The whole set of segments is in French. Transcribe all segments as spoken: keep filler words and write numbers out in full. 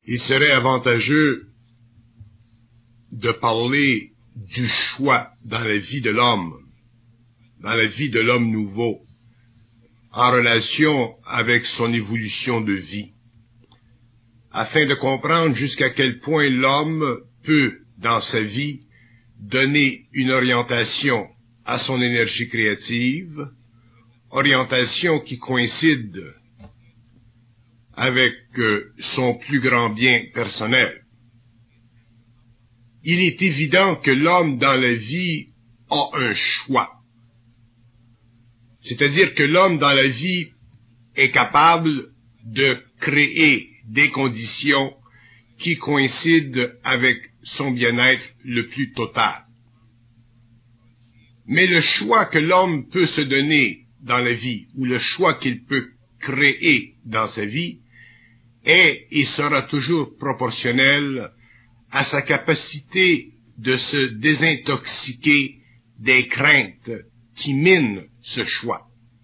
il serait avantageux de parler du choix dans la vie de l'homme, dans la vie de l'homme nouveau, en relation avec son évolution de vie, afin de comprendre jusqu'à quel point l'homme peut, dans sa vie, donner une orientation à son énergie créative, orientation qui coïncide avec euh, son plus grand bien personnel. Il est évident que l'homme dans la vie a un choix. C'est-à-dire que l'homme dans la vie est capable de créer des conditions qui coïncident avec son bien-être le plus total. Mais le choix que l'homme peut se donner dans la vie, ou le choix qu'il peut créer dans sa vie, est et sera toujours proportionnel à sa capacité de se désintoxiquer des craintes qui minent ce choix.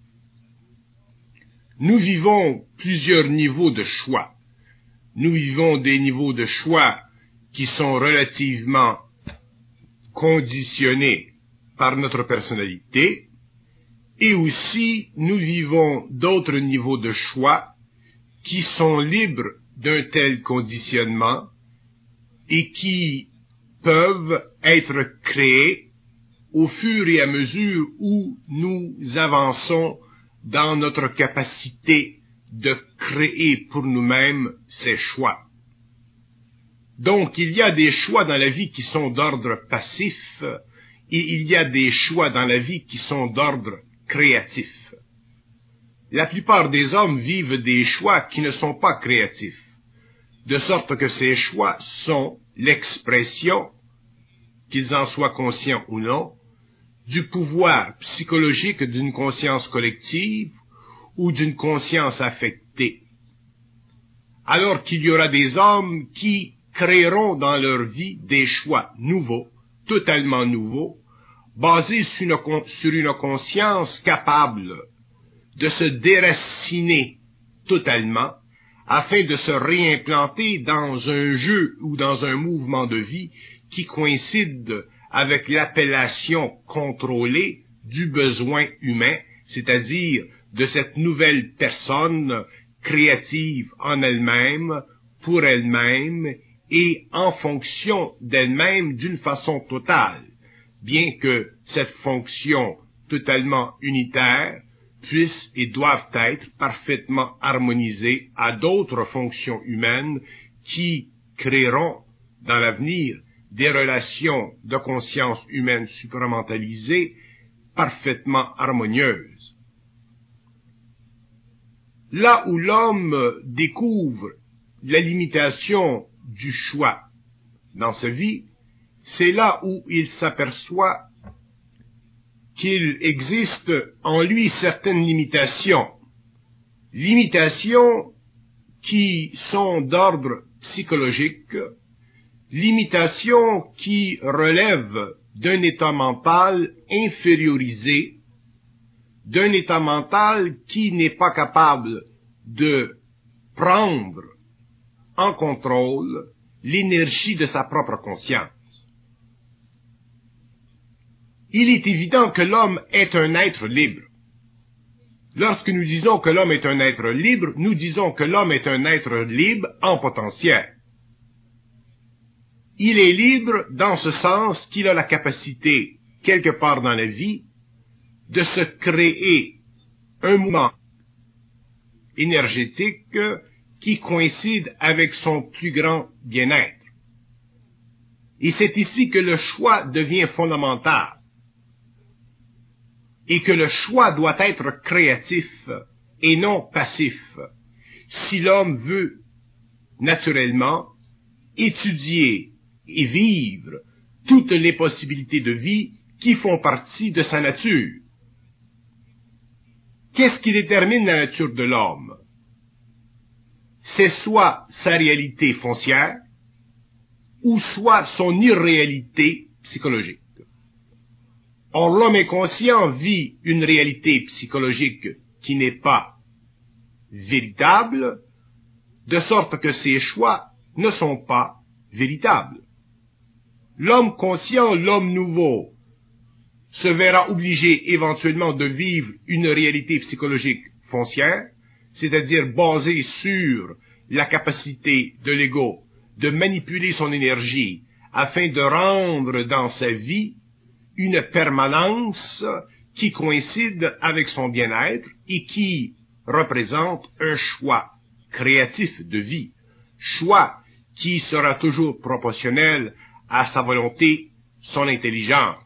Nous vivons plusieurs niveaux de choix. Nous vivons des niveaux de choix qui sont relativement conditionnés par notre personnalité, et aussi nous vivons d'autres niveaux de choix qui sont libres d'un tel conditionnement et qui peuvent être créés au fur et à mesure où nous avançons dans notre capacité de créer pour nous-mêmes ces choix. Donc, il y a des choix dans la vie qui sont d'ordre passif et il y a des choix dans la vie qui sont d'ordre créatif. La plupart des hommes vivent des choix qui ne sont pas créatifs, de sorte que ces choix sont l'expression, qu'ils en soient conscients ou non, du pouvoir psychologique d'une conscience collective ou d'une conscience affectée. Alors qu'il y aura des hommes qui créeront dans leur vie des choix nouveaux, totalement nouveaux, basés sur une, sur une conscience capable de se déraciner totalement afin de se réimplanter dans un jeu ou dans un mouvement de vie qui coïncide avec l'appellation contrôlée du besoin humain, c'est-à-dire de cette nouvelle personne créative en elle-même, pour elle-même et en fonction d'elle-même d'une façon totale, bien que cette fonction totalement unitaire puisse et doivent être parfaitement harmonisées à d'autres fonctions humaines qui créeront dans l'avenir des relations de conscience humaine supramentalisées parfaitement harmonieuses. Là où l'homme découvre la limitation du choix dans sa vie, c'est là où il s'aperçoit qu'il existe en lui certaines limitations, limitations qui sont d'ordre psychologique, limitations qui relèvent d'un état mental infériorisé, d'un état mental qui n'est pas capable de prendre en contrôle l'énergie de sa propre conscience. Il est évident que l'homme est un être libre. Lorsque nous disons que l'homme est un être libre, nous disons que l'homme est un être libre en potentiel. Il est libre dans ce sens qu'il a la capacité, quelque part dans la vie, de se créer un mouvement énergétique qui coïncide avec son plus grand bien-être. Et c'est ici que le choix devient fondamental. Et que le choix doit être créatif et non passif, si l'homme veut, naturellement, étudier et vivre toutes les possibilités de vie qui font partie de sa nature. Qu'est-ce qui détermine la nature de l'homme? C'est soit sa réalité foncière, ou soit son irréalité psychologique. Or, l'homme inconscient vit une réalité psychologique qui n'est pas véritable, de sorte que ses choix ne sont pas véritables. L'homme conscient, l'homme nouveau, se verra obligé éventuellement de vivre une réalité psychologique foncière, c'est-à-dire basée sur la capacité de l'ego de manipuler son énergie afin de rendre dans sa vie une permanence qui coïncide avec son bien-être et qui représente un choix créatif de vie, choix qui sera toujours proportionnel à sa volonté, son intelligence.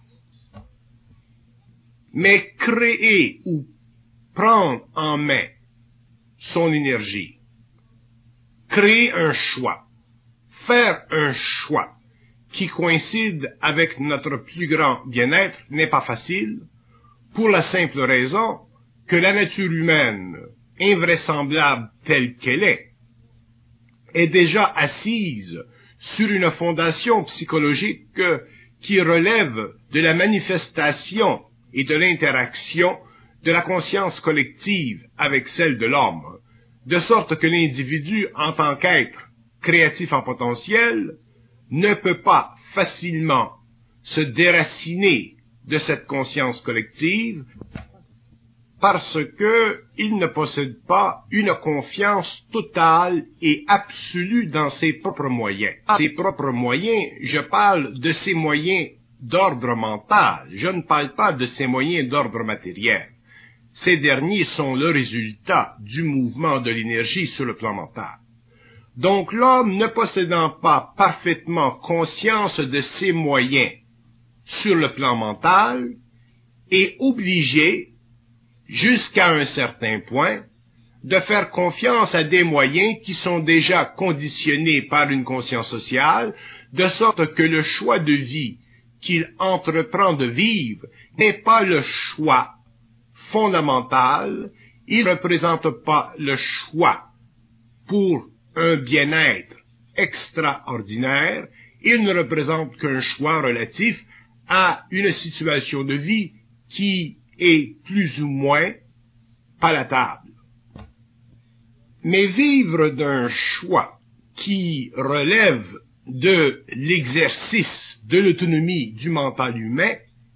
Mais créer ou prendre en main son énergie, créer un choix, faire un choix qui coïncide avec notre plus grand bien-être n'est pas facile, pour la simple raison que la nature humaine, invraisemblable telle qu'elle est, est déjà assise sur une fondation psychologique qui relève de la manifestation et de l'interaction de la conscience collective avec celle de l'homme, de sorte que l'individu, en tant qu'être créatif en potentiel, ne peut pas facilement se déraciner de cette conscience collective parce que il ne possède pas une confiance totale et absolue dans ses propres moyens. Ses propres moyens, je parle de ses moyens d'ordre mental, je ne parle pas de ses moyens d'ordre matériel. Ces derniers sont le résultat du mouvement de l'énergie sur le plan mental. Donc l'homme, ne possédant pas parfaitement conscience de ses moyens sur le plan mental, est obligé, jusqu'à un certain point, de faire confiance à des moyens qui sont déjà conditionnés par une conscience sociale, de sorte que le choix de vie qu'il entreprend de vivre n'est pas le choix fondamental, il ne représente pas le choix pour un bien-être extraordinaire, il ne représente qu'un choix relatif à une situation de vie qui est plus ou moins palatable. Mais vivre d'un choix qui relève de l'exercice de l'autonomie du mental humain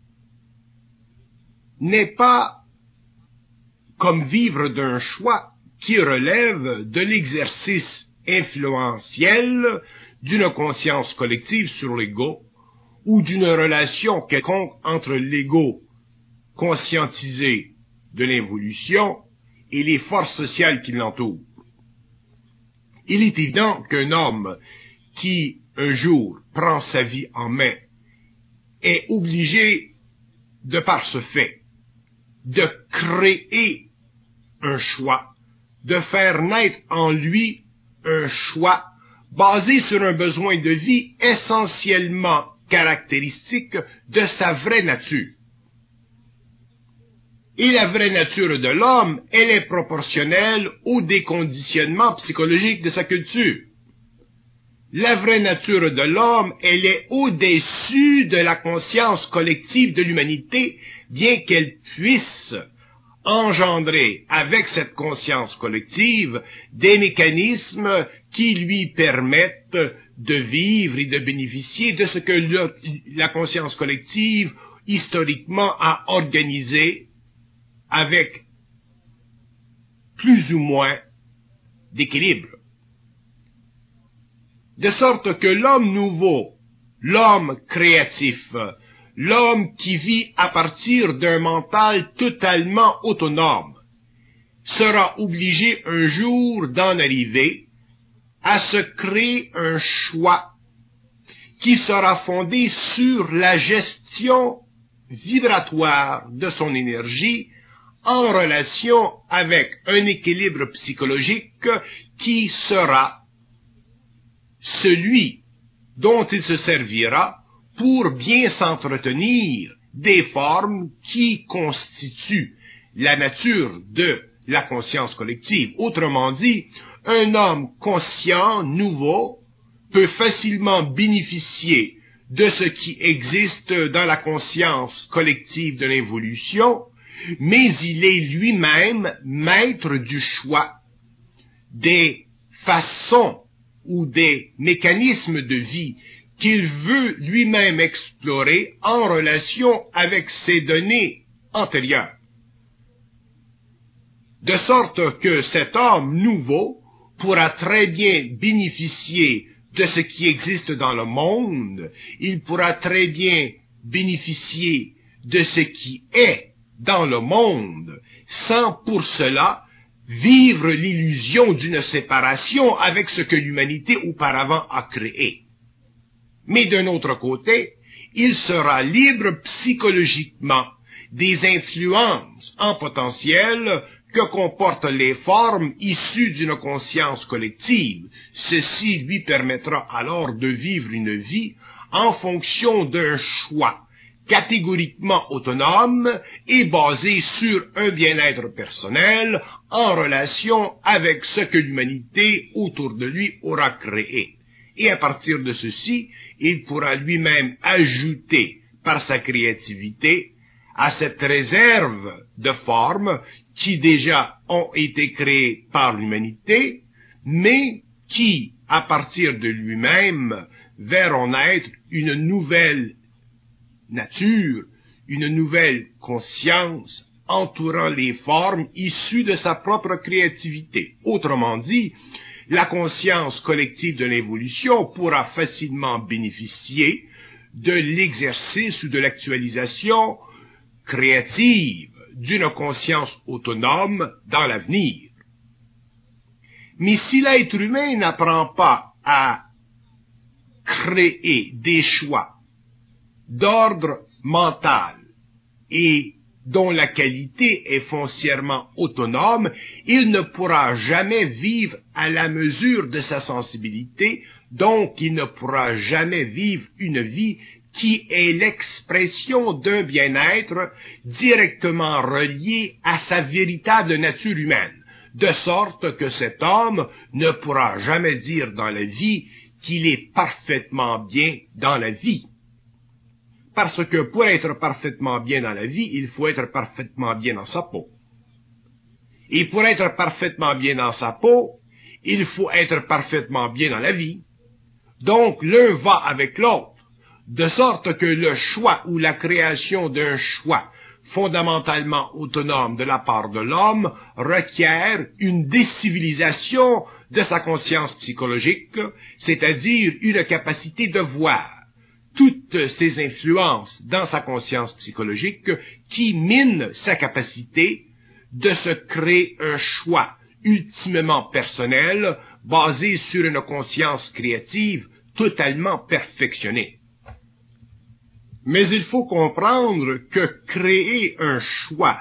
n'est pas comme vivre d'un choix qui relève de l'exercice influentiel d'une conscience collective sur l'ego ou d'une relation quelconque entre l'ego conscientisé de l'évolution et les forces sociales qui l'entourent. Il est évident qu'un homme qui, un jour, prend sa vie en main est obligé, de par ce fait, de créer un choix, de faire naître en lui un choix basé sur un besoin de vie essentiellement caractéristique de sa vraie nature. Et la vraie nature de l'homme, elle est proportionnelle au déconditionnement psychologique de sa culture. La vraie nature de l'homme, elle est au-dessus de la conscience collective de l'humanité, bien qu'elle puisse engendrer avec cette conscience collective des mécanismes qui lui permettent de vivre et de bénéficier de ce que le, la conscience collective historiquement a organisé avec plus ou moins d'équilibre. De sorte que l'homme nouveau, l'homme créatif, l'homme qui vit à partir d'un mental totalement autonome, sera obligé un jour d'en arriver à se créer un choix qui sera fondé sur la gestion vibratoire de son énergie en relation avec un équilibre psychologique qui sera celui dont il se servira pour bien s'entretenir des formes qui constituent la nature de la conscience collective. Autrement dit, un homme conscient, nouveau, peut facilement bénéficier de ce qui existe dans la conscience collective de l'évolution, mais il est lui-même maître du choix des façons ou des mécanismes de vie qu'il veut lui-même explorer en relation avec ses données antérieures. De sorte que cet homme nouveau pourra très bien bénéficier de ce qui existe dans le monde, il pourra très bien bénéficier de ce qui est dans le monde, sans pour cela vivre l'illusion d'une séparation avec ce que l'humanité auparavant a créé. Mais d'un autre côté, il sera libre psychologiquement des influences en potentiel que comportent les formes issues d'une conscience collective. Ceci lui permettra alors de vivre une vie en fonction d'un choix catégoriquement autonome et basé sur un bien-être personnel en relation avec ce que l'humanité autour de lui aura créé. Et à partir de ceci, il pourra lui-même ajouter par sa créativité à cette réserve de formes qui déjà ont été créées par l'humanité, mais qui, à partir de lui-même, verront naître une nouvelle nature, une nouvelle conscience entourant les formes issues de sa propre créativité. Autrement dit, la conscience collective de l'évolution pourra facilement bénéficier de l'exercice ou de l'actualisation créative d'une conscience autonome dans l'avenir. Mais si l'être humain n'apprend pas à créer des choix d'ordre mental et dont la qualité est foncièrement autonome, il ne pourra jamais vivre à la mesure de sa sensibilité, donc il ne pourra jamais vivre une vie qui est l'expression d'un bien-être directement relié à sa véritable nature humaine, de sorte que cet homme ne pourra jamais dire dans la vie qu'il est parfaitement bien dans la vie. Parce que pour être parfaitement bien dans la vie, il faut être parfaitement bien dans sa peau. Et pour être parfaitement bien dans sa peau, il faut être parfaitement bien dans la vie. Donc l'un va avec l'autre, de sorte que le choix ou la création d'un choix fondamentalement autonome de la part de l'homme requiert une décivilisation de sa conscience psychologique, c'est-à-dire une capacité de voir toutes ces influences dans sa conscience psychologique qui minent sa capacité de se créer un choix ultimement personnel basé sur une conscience créative totalement perfectionnée. Mais il faut comprendre que créer un choix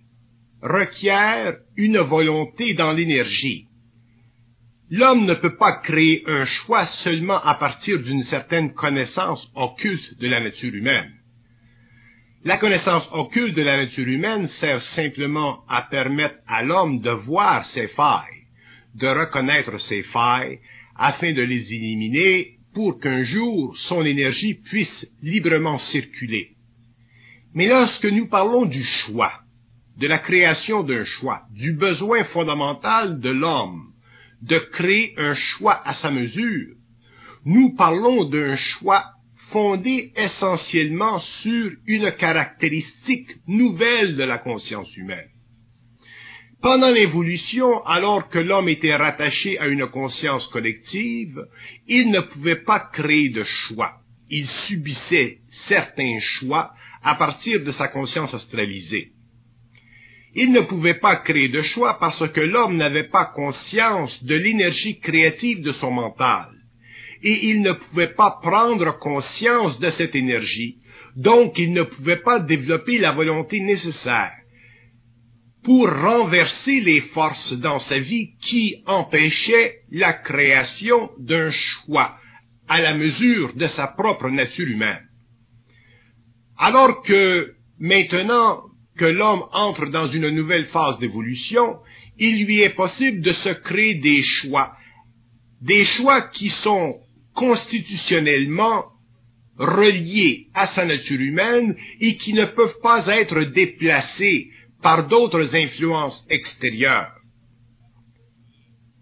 requiert une volonté dans l'énergie. L'homme ne peut pas créer un choix seulement à partir d'une certaine connaissance occulte de la nature humaine. La connaissance occulte de la nature humaine sert simplement à permettre à l'homme de voir ses failles, de reconnaître ses failles, afin de les éliminer pour qu'un jour son énergie puisse librement circuler. Mais lorsque nous parlons du choix, de la création d'un choix, du besoin fondamental de l'homme, de créer un choix à sa mesure, nous parlons d'un choix fondé essentiellement sur une caractéristique nouvelle de la conscience humaine. Pendant l'évolution, alors que l'homme était rattaché à une conscience collective, il ne pouvait pas créer de choix. Il subissait certains choix à partir de sa conscience astralisée. Il ne pouvait pas créer de choix parce que l'homme n'avait pas conscience de l'énergie créative de son mental. Et il ne pouvait pas prendre conscience de cette énergie, donc il ne pouvait pas développer la volonté nécessaire pour renverser les forces dans sa vie qui empêchaient la création d'un choix à la mesure de sa propre nature humaine. Alors que maintenant que l'homme entre dans une nouvelle phase d'évolution, il lui est possible de se créer des choix, des choix qui sont constitutionnellement reliés à sa nature humaine et qui ne peuvent pas être déplacés par d'autres influences extérieures.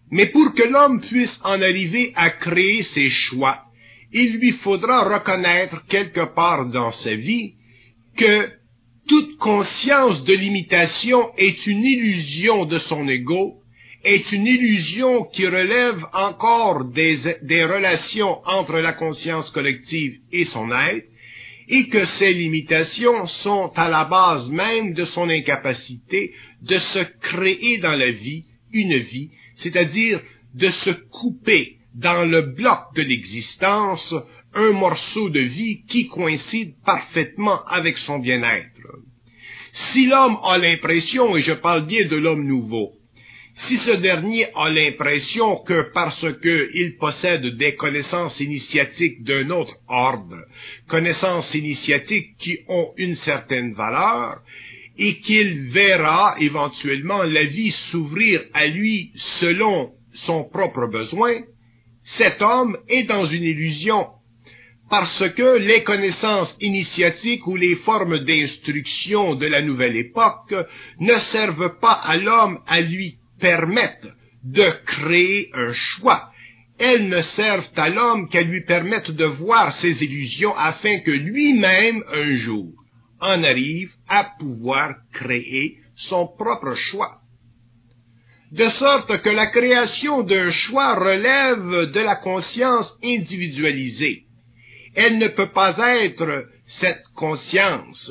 Mais pour que l'homme puisse en arriver à créer ses choix, il lui faudra reconnaître quelque part dans sa vie que toute conscience de limitation est une illusion de son ego, est une illusion qui relève encore des, des relations entre la conscience collective et son être, et que ces limitations sont à la base même de son incapacité de se créer dans la vie une vie, c'est-à-dire de se couper dans le bloc de l'existence un morceau de vie qui coïncide parfaitement avec son bien-être. Si l'homme a l'impression, et je parle bien de l'homme nouveau, si ce dernier a l'impression que parce qu'il possède des connaissances initiatiques d'un autre ordre, connaissances initiatiques qui ont une certaine valeur, et qu'il verra éventuellement la vie s'ouvrir à lui selon son propre besoin, cet homme est dans une illusion, parce que les connaissances initiatiques ou les formes d'instruction de la nouvelle époque ne servent pas à l'homme à lui permettre de créer un choix. Elles ne servent à l'homme qu'à lui permettre de voir ses illusions afin que lui-même, un jour, en arrive à pouvoir créer son propre choix. De sorte que la création d'un choix relève de la conscience individualisée. Elle ne peut pas être cette conscience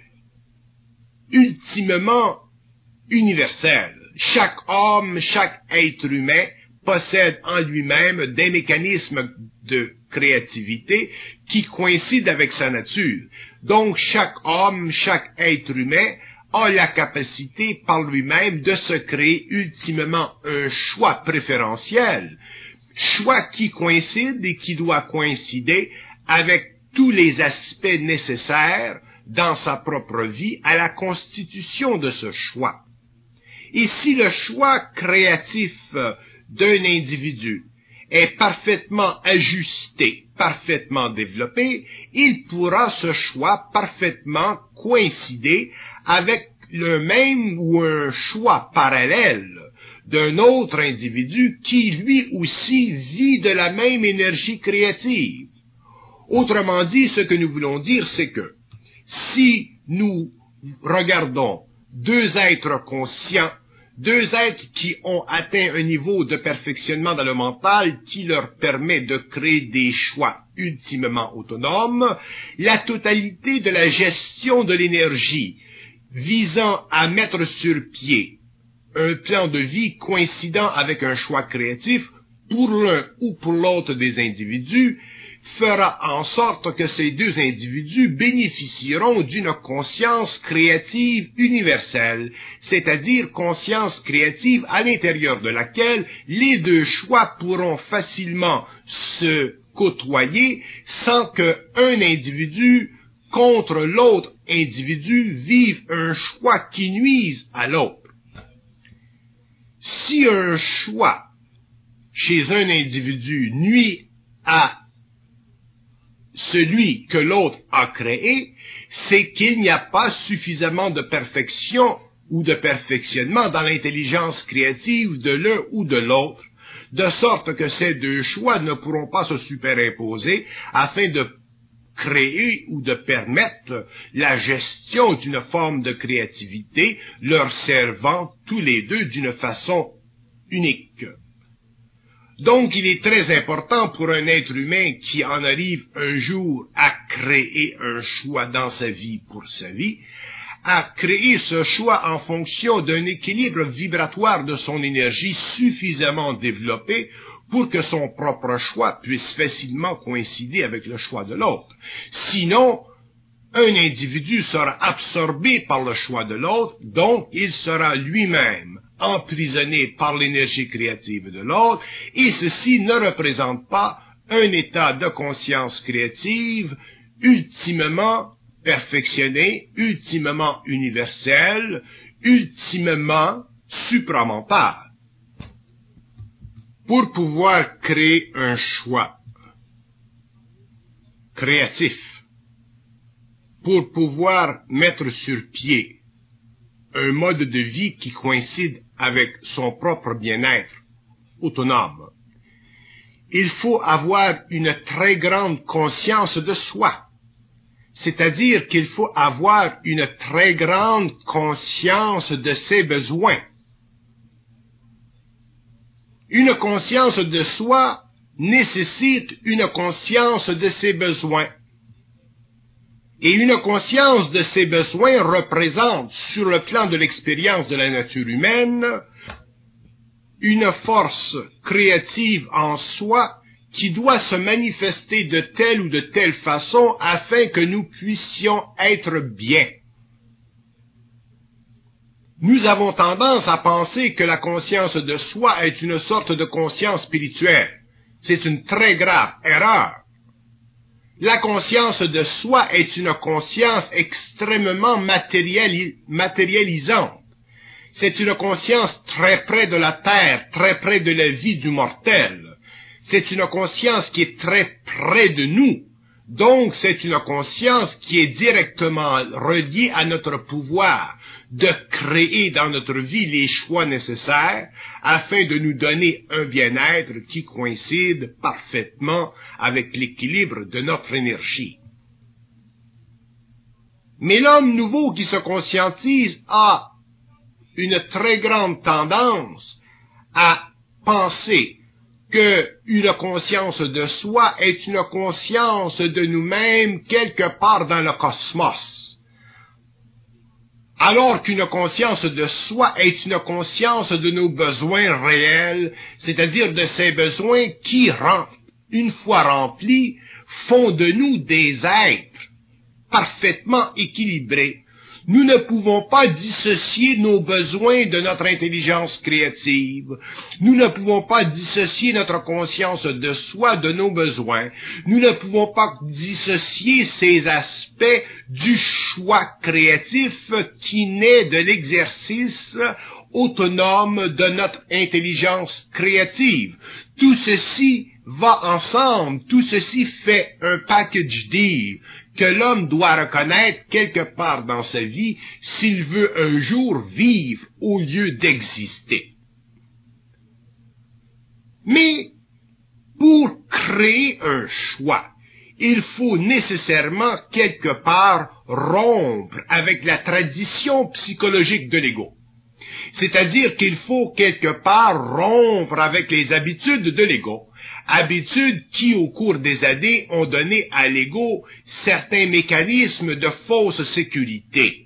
ultimement universelle. Chaque homme, chaque être humain possède en lui-même des mécanismes de créativité qui coïncident avec sa nature. Donc chaque homme, chaque être humain a la capacité par lui-même de se créer ultimement un choix préférentiel, choix qui coïncide et qui doit coïncider avec tous les aspects nécessaires dans sa propre vie à la constitution de ce choix. Et si le choix créatif d'un individu est parfaitement ajusté, parfaitement développé, il pourra ce choix parfaitement coïncider avec le même ou un choix parallèle d'un autre individu qui lui aussi vit de la même énergie créative. Autrement dit, ce que nous voulons dire, c'est que si nous regardons deux êtres conscients, deux êtres qui ont atteint un niveau de perfectionnement dans le mental qui leur permet de créer des choix ultimement autonomes, la totalité de la gestion de l'énergie visant à mettre sur pied un plan de vie coïncidant avec un choix créatif pour l'un ou pour l'autre des individus fera en sorte que ces deux individus bénéficieront d'une conscience créative universelle, c'est-à-dire conscience créative à l'intérieur de laquelle les deux choix pourront facilement se côtoyer sans qu'un individu contre l'autre individu vive un choix qui nuise à l'autre. Si un choix chez un individu nuit à celui que l'autre a créé, c'est qu'il n'y a pas suffisamment de perfection ou de perfectionnement dans l'intelligence créative de l'un ou de l'autre, de sorte que ces deux choix ne pourront pas se superimposer afin de créer ou de permettre la gestion d'une forme de créativité leur servant tous les deux d'une façon unique. Donc, il est très important pour un être humain qui en arrive un jour à créer un choix dans sa vie pour sa vie, à créer ce choix en fonction d'un équilibre vibratoire de son énergie suffisamment développé pour que son propre choix puisse facilement coïncider avec le choix de l'autre. Sinon, un individu sera absorbé par le choix de l'autre, donc il sera lui-même emprisonné par l'énergie créative de l'autre, et ceci ne représente pas un état de conscience créative ultimement perfectionné, ultimement universel, ultimement supramental. Pour pouvoir créer un choix créatif, pour pouvoir mettre sur pied un mode de vie qui coïncide avec son propre bien-être autonome. Il faut avoir une très grande conscience de soi. C'est-à-dire qu'il faut avoir une très grande conscience de ses besoins. Une conscience de soi nécessite une conscience de ses besoins. Et une conscience de ses besoins représente, sur le plan de l'expérience de la nature humaine, une force créative en soi qui doit se manifester de telle ou de telle façon afin que nous puissions être bien. Nous avons tendance à penser que la conscience de soi est une sorte de conscience spirituelle. C'est une très grave erreur. La conscience de soi est une conscience extrêmement matériali- matérialisante. C'est une conscience très près de la terre, très près de la vie du mortel. C'est une conscience qui est très près de nous. Donc, c'est une conscience qui est directement reliée à notre pouvoir de créer dans notre vie les choix nécessaires afin de nous donner un bien-être qui coïncide parfaitement avec l'équilibre de notre énergie. Mais l'homme nouveau qui se conscientise a une très grande tendance à penser que une conscience de soi est une conscience de nous-mêmes quelque part dans le cosmos. Alors qu'une conscience de soi est une conscience de nos besoins réels, c'est-à-dire de ces besoins qui, une fois remplis, font de nous des êtres parfaitement équilibrés. Nous ne pouvons pas dissocier nos besoins de notre intelligence créative. Nous ne pouvons pas dissocier notre conscience de soi de nos besoins. Nous ne pouvons pas dissocier ces aspects du choix créatif qui naît de l'exercice autonome de notre intelligence créative. Tout ceci va ensemble, tout ceci fait un package deal que l'homme doit reconnaître quelque part dans sa vie s'il veut un jour vivre au lieu d'exister. Mais pour créer un choix, il faut nécessairement quelque part rompre avec la tradition psychologique de l'ego. C'est-à-dire qu'il faut quelque part rompre avec les habitudes de l'ego. Habitudes qui, au cours des années, ont donné à l'ego certains mécanismes de fausse sécurité.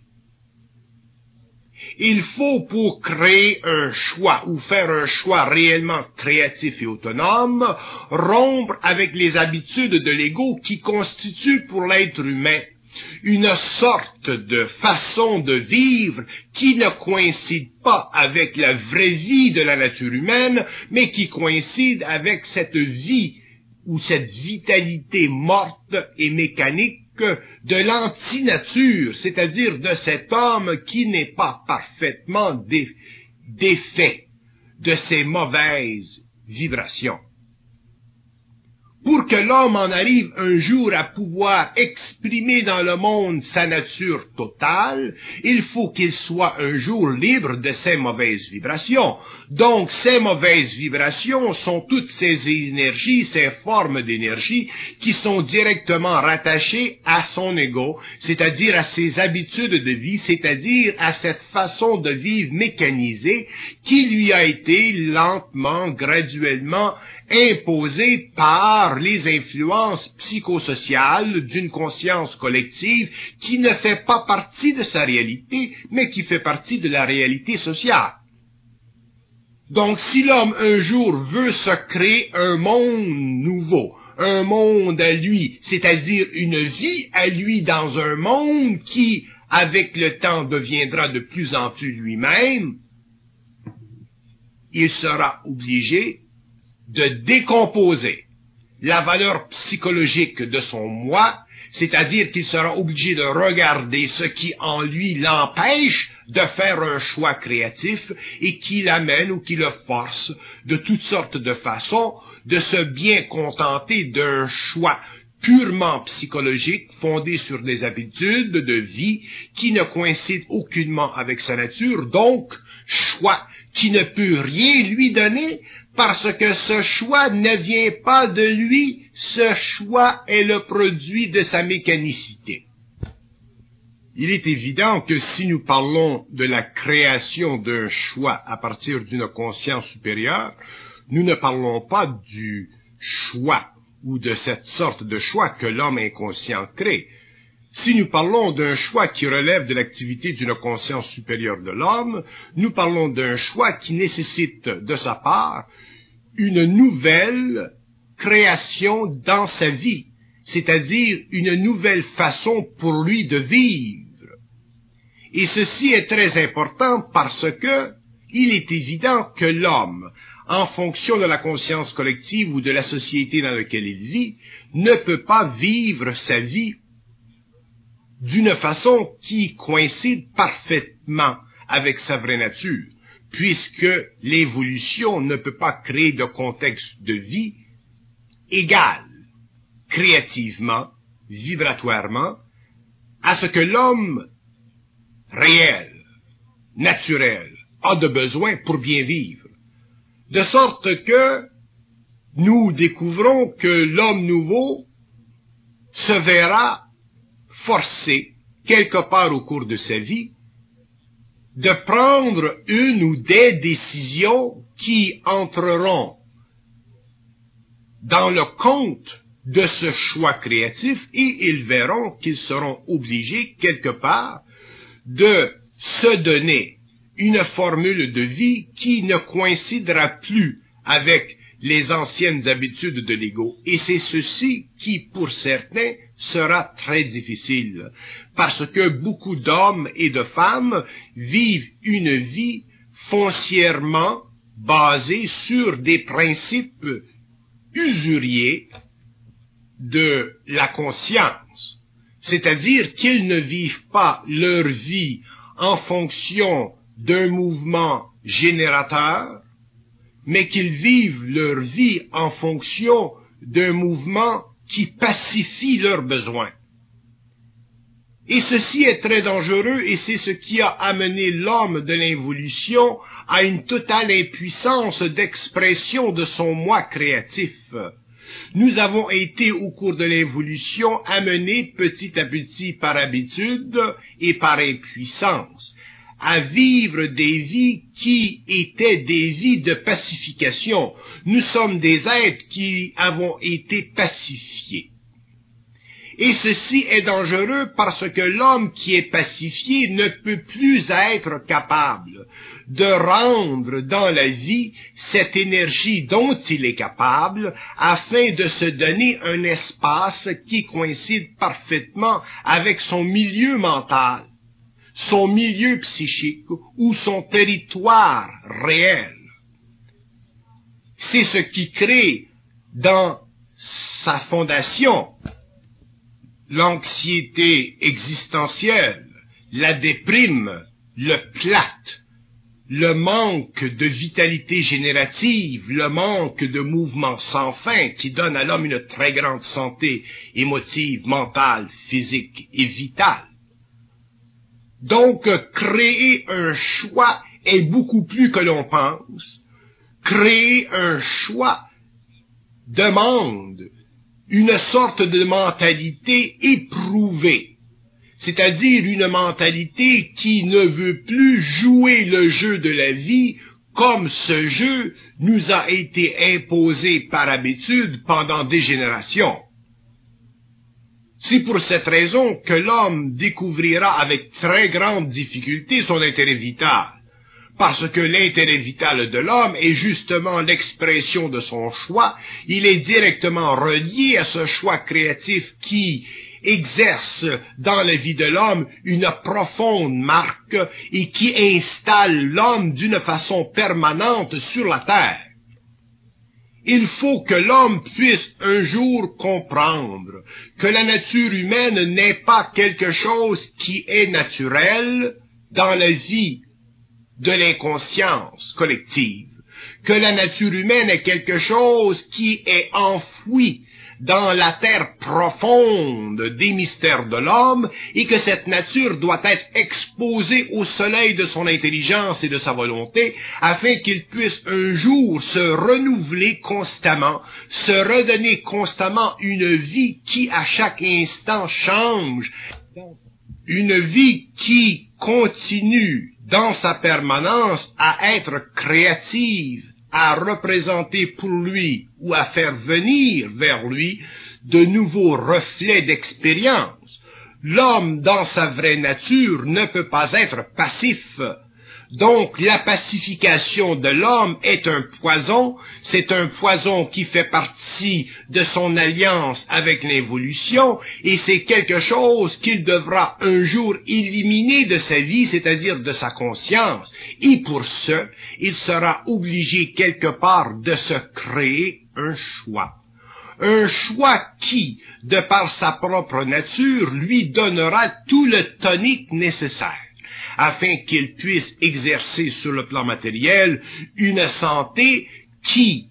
Il faut, pour créer un choix ou faire un choix réellement créatif et autonome, rompre avec les habitudes de l'ego qui constituent pour l'être humain une sorte de façon de vivre qui ne coïncide pas avec la vraie vie de la nature humaine, mais qui coïncide avec cette vie ou cette vitalité morte et mécanique de l'antinature, c'est-à-dire de cet homme qui n'est pas parfaitement dé- défait de ses mauvaises vibrations. Pour que l'homme en arrive un jour à pouvoir exprimer dans le monde sa nature totale, il faut qu'il soit un jour libre de ses mauvaises vibrations. Donc, ces mauvaises vibrations sont toutes ces énergies, ces formes d'énergie qui sont directement rattachées à son ego, c'est-à-dire à ses habitudes de vie, c'est-à-dire à cette façon de vivre mécanisée qui lui a été lentement, graduellement imposée par les influences psychosociales d'une conscience collective qui ne fait pas partie de sa réalité, mais qui fait partie de la réalité sociale. Donc, si l'homme un jour veut se créer un monde nouveau, un monde à lui, c'est-à-dire une vie à lui dans un monde qui, avec le temps, deviendra de plus en plus lui-même, il sera obligé de décomposer la valeur psychologique de son moi, c'est-à-dire qu'il sera obligé de regarder ce qui en lui l'empêche de faire un choix créatif et qui l'amène ou qui le force de toutes sortes de façons de se bien contenter d'un choix purement psychologique, fondé sur des habitudes de vie qui ne coïncident aucunement avec sa nature, donc choix qui ne peut rien lui donner parce que ce choix ne vient pas de lui, ce choix est le produit de sa mécanicité. Il est évident que si nous parlons de la création d'un choix à partir d'une conscience supérieure, nous ne parlons pas du choix ou de cette sorte de choix que l'homme inconscient crée. Si nous parlons d'un choix qui relève de l'activité d'une conscience supérieure de l'homme, nous parlons d'un choix qui nécessite de sa part une nouvelle création dans sa vie, c'est-à-dire une nouvelle façon pour lui de vivre. Et ceci est très important parce que il est évident que l'homme, en fonction de la conscience collective ou de la société dans laquelle il vit, ne peut pas vivre sa vie d'une façon qui coïncide parfaitement avec sa vraie nature, puisque l'évolution ne peut pas créer de contexte de vie égal, créativement, vibratoirement, à ce que l'homme réel, naturel, a de besoin pour bien vivre. De sorte que nous découvrons que l'homme nouveau se verra forcé, quelque part au cours de sa vie, de prendre une ou des décisions qui entreront dans le compte de ce choix créatif et ils verront qu'ils seront obligés, quelque part, de se donner une formule de vie qui ne coïncidera plus avec les anciennes habitudes de l'ego. Et c'est ceci qui, pour certains, sera très difficile, parce que beaucoup d'hommes et de femmes vivent une vie foncièrement basée sur des principes usuriers de la conscience, c'est-à-dire qu'ils ne vivent pas leur vie en fonction d'un mouvement générateur, mais qu'ils vivent leur vie en fonction d'un mouvement qui pacifie leurs besoins. Et ceci est très dangereux et c'est ce qui a amené l'homme de l'involution à une totale impuissance d'expression de son moi créatif. Nous avons été au cours de l'involution amenés petit à petit par habitude et par impuissance à vivre des vies qui étaient des vies de pacification. Nous sommes des êtres qui avons été pacifiés. Et ceci est dangereux parce que l'homme qui est pacifié ne peut plus être capable de rendre dans la vie cette énergie dont il est capable afin de se donner un espace qui coïncide parfaitement avec son milieu mental, son milieu psychique ou son territoire réel. C'est ce qui crée dans sa fondation l'anxiété existentielle, la déprime, le plate, le manque de vitalité générative, le manque de mouvement sans fin qui donne à l'homme une très grande santé émotive, mentale, physique et vitale. Donc, créer un choix est beaucoup plus que l'on pense. Créer un choix demande une sorte de mentalité éprouvée, c'est-à-dire une mentalité qui ne veut plus jouer le jeu de la vie comme ce jeu nous a été imposé par habitude pendant des générations. C'est pour cette raison que l'homme découvrira avec très grande difficulté son intérêt vital, parce que l'intérêt vital de l'homme est justement l'expression de son choix, il est directement relié à ce choix créatif qui exerce dans la vie de l'homme une profonde marque et qui installe l'homme d'une façon permanente sur la terre. Il faut que l'homme puisse un jour comprendre que la nature humaine n'est pas quelque chose qui est naturel dans la vie de l'inconscience collective, que la nature humaine est quelque chose qui est enfoui dans la terre profonde des mystères de l'homme et que cette nature doit être exposée au soleil de son intelligence et de sa volonté afin qu'il puisse un jour se renouveler constamment, se redonner constamment une vie qui à chaque instant change, une vie qui continue dans sa permanence à être créative, à représenter pour lui ou à faire venir vers lui de nouveaux reflets d'expérience. L'homme, dans sa vraie nature, ne peut pas être passif. Donc, la pacification de l'homme est un poison, c'est un poison qui fait partie de son alliance avec l'évolution, et c'est quelque chose qu'il devra un jour éliminer de sa vie, c'est-à-dire de sa conscience, et pour ce, il sera obligé quelque part de se créer un choix. Un choix qui, de par sa propre nature, lui donnera tout le tonique nécessaire, afin qu'il puisse exercer sur le plan matériel une santé qui,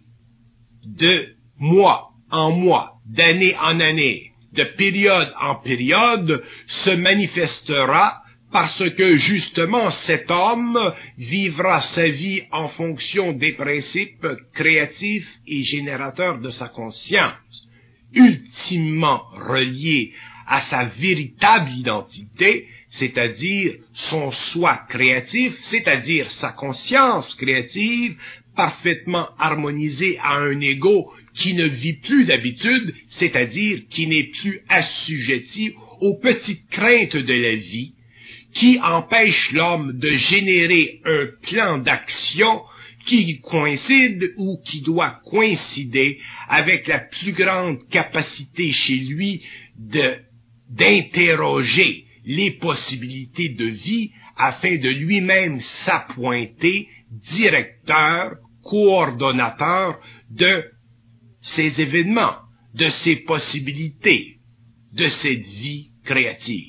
de mois en mois, d'année en année, de période en période, se manifestera parce que justement cet homme vivra sa vie en fonction des principes créatifs et générateurs de sa conscience, ultimement reliés à sa véritable identité, c'est-à-dire son soi créatif, c'est-à-dire sa conscience créative, parfaitement harmonisée à un ego qui ne vit plus d'habitude, c'est-à-dire qui n'est plus assujetti aux petites craintes de la vie, qui empêche l'homme de générer un plan d'action qui coïncide ou qui doit coïncider avec la plus grande capacité chez lui de d'interroger les possibilités de vie afin de lui-même s'appointer directeur, coordonnateur de ces événements, de ces possibilités, de cette vie créative.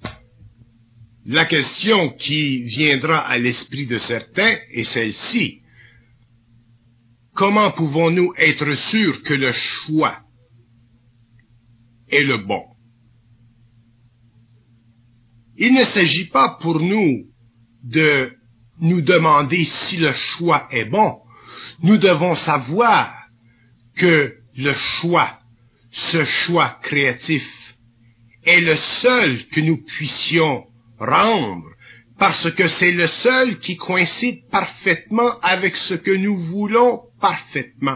La question qui viendra à l'esprit de certains est celle-ci. Comment pouvons-nous être sûrs que le choix est le bon? Il ne s'agit pas pour nous de nous demander si le choix est bon. Nous devons savoir que le choix, ce choix créatif, est le seul que nous puissions rendre, parce que c'est le seul qui coïncide parfaitement avec ce que nous voulons parfaitement.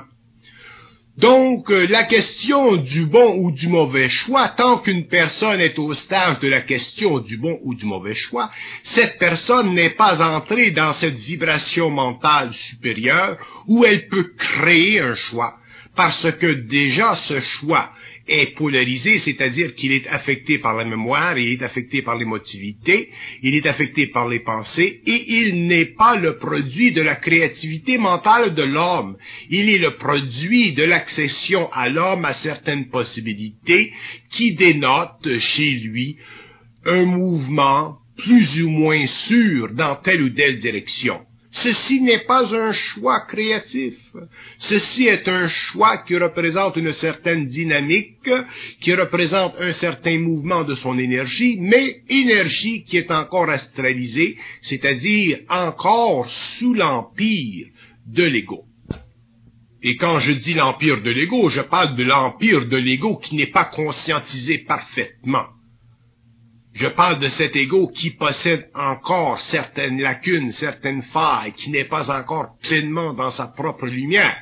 Donc, euh, la question du bon ou du mauvais choix, tant qu'une personne est au stade de la question du bon ou du mauvais choix, cette personne n'est pas entrée dans cette vibration mentale supérieure où elle peut créer un choix, parce que déjà ce choix est polarisé, c'est-à-dire qu'il est affecté par la mémoire, il est affecté par l'émotivité, il est affecté par les pensées, et il n'est pas le produit de la créativité mentale de l'homme. Il est le produit de l'accession à l'homme à certaines possibilités qui dénotent chez lui un mouvement plus ou moins sûr dans telle ou telle direction. Ceci n'est pas un choix créatif. Ceci est un choix qui représente une certaine dynamique, qui représente un certain mouvement de son énergie, mais énergie qui est encore astralisée, c'est-à-dire encore sous l'empire de l'ego. Et quand je dis l'empire de l'ego, je parle de l'empire de l'ego qui n'est pas conscientisé parfaitement. Je parle de cet ego qui possède encore certaines lacunes, certaines failles, qui n'est pas encore pleinement dans sa propre lumière.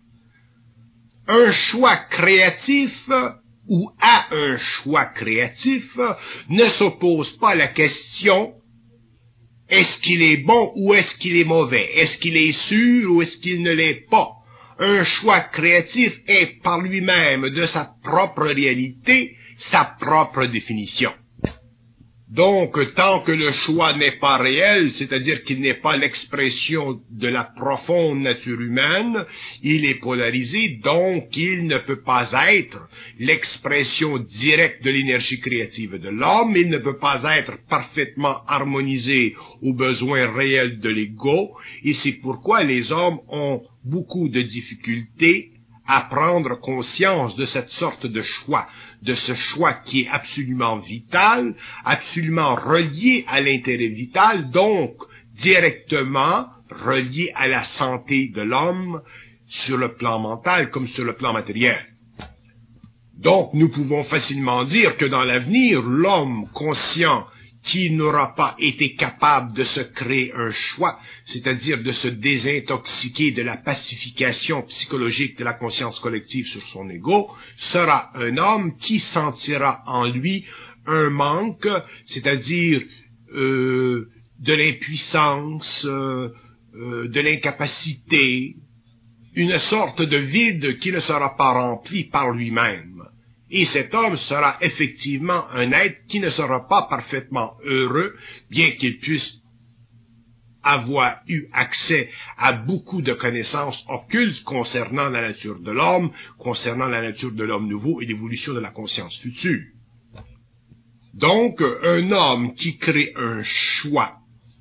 Un choix créatif ou à un choix créatif ne s'oppose pas à la question est-ce qu'il est bon ou est-ce qu'il est mauvais, est-ce qu'il est sûr ou est-ce qu'il ne l'est pas. Un choix créatif est par lui-même de sa propre réalité, sa propre définition. Donc, tant que le choix n'est pas réel, c'est-à-dire qu'il n'est pas l'expression de la profonde nature humaine, il est polarisé, donc il ne peut pas être l'expression directe de l'énergie créative de l'homme, il ne peut pas être parfaitement harmonisé aux besoins réels de l'ego, et c'est pourquoi les hommes ont beaucoup de difficultés à prendre conscience de cette sorte de choix, de ce choix qui est absolument vital, absolument relié à l'intérêt vital, donc directement relié à la santé de l'homme sur le plan mental comme sur le plan matériel. Donc, nous pouvons facilement dire que dans l'avenir, l'homme conscient qui n'aura pas été capable de se créer un choix, c'est-à-dire de se désintoxiquer de la pacification psychologique de la conscience collective sur son ego, sera un homme qui sentira en lui un manque, c'est-à-dire euh, de l'impuissance, euh, euh, de l'incapacité, une sorte de vide qui ne sera pas rempli par lui-même. Et cet homme sera effectivement un être qui ne sera pas parfaitement heureux, bien qu'il puisse avoir eu accès à beaucoup de connaissances occultes concernant la nature de l'homme, concernant la nature de l'homme nouveau et l'évolution de la conscience future. Donc, un homme qui crée un choix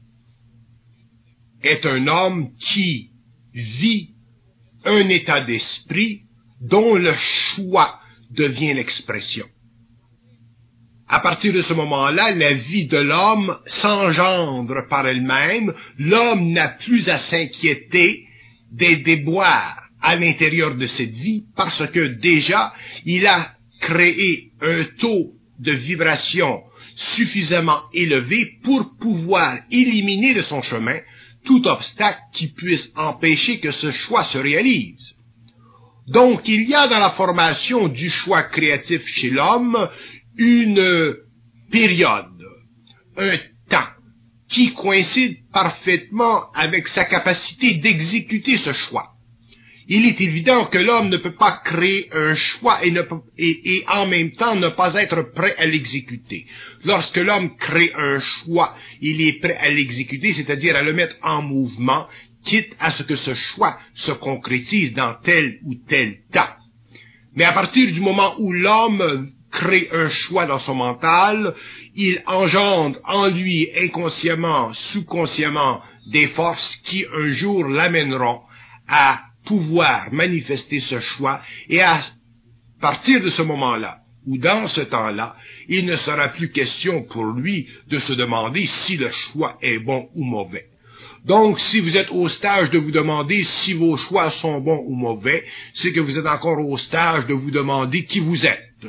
est un homme qui vit un état d'esprit dont le choix devient l'expression. À partir de ce moment-là, la vie de l'homme s'engendre par elle-même. L'homme n'a plus à s'inquiéter des déboires à l'intérieur de cette vie parce que déjà, il a créé un taux de vibration suffisamment élevé pour pouvoir éliminer de son chemin tout obstacle qui puisse empêcher que ce choix se réalise. Donc, il y a dans la formation du choix créatif chez l'homme une période, un temps, qui coïncide parfaitement avec sa capacité d'exécuter ce choix. Il est évident que l'homme ne peut pas créer un choix et, ne peut, et, et en même temps ne pas être prêt à l'exécuter. Lorsque l'homme crée un choix, il est prêt à l'exécuter, c'est-à-dire à le mettre en mouvement, quitte à ce que ce choix se concrétise dans tel ou tel temps. Mais à partir du moment où l'homme crée un choix dans son mental, il engendre en lui inconsciemment, sous-consciemment, des forces qui un jour l'amèneront à pouvoir manifester ce choix, et à partir de ce moment-là, ou dans ce temps-là, il ne sera plus question pour lui de se demander si le choix est bon ou mauvais. Donc, si vous êtes au stage de vous demander si vos choix sont bons ou mauvais, c'est que vous êtes encore au stage de vous demander qui vous êtes.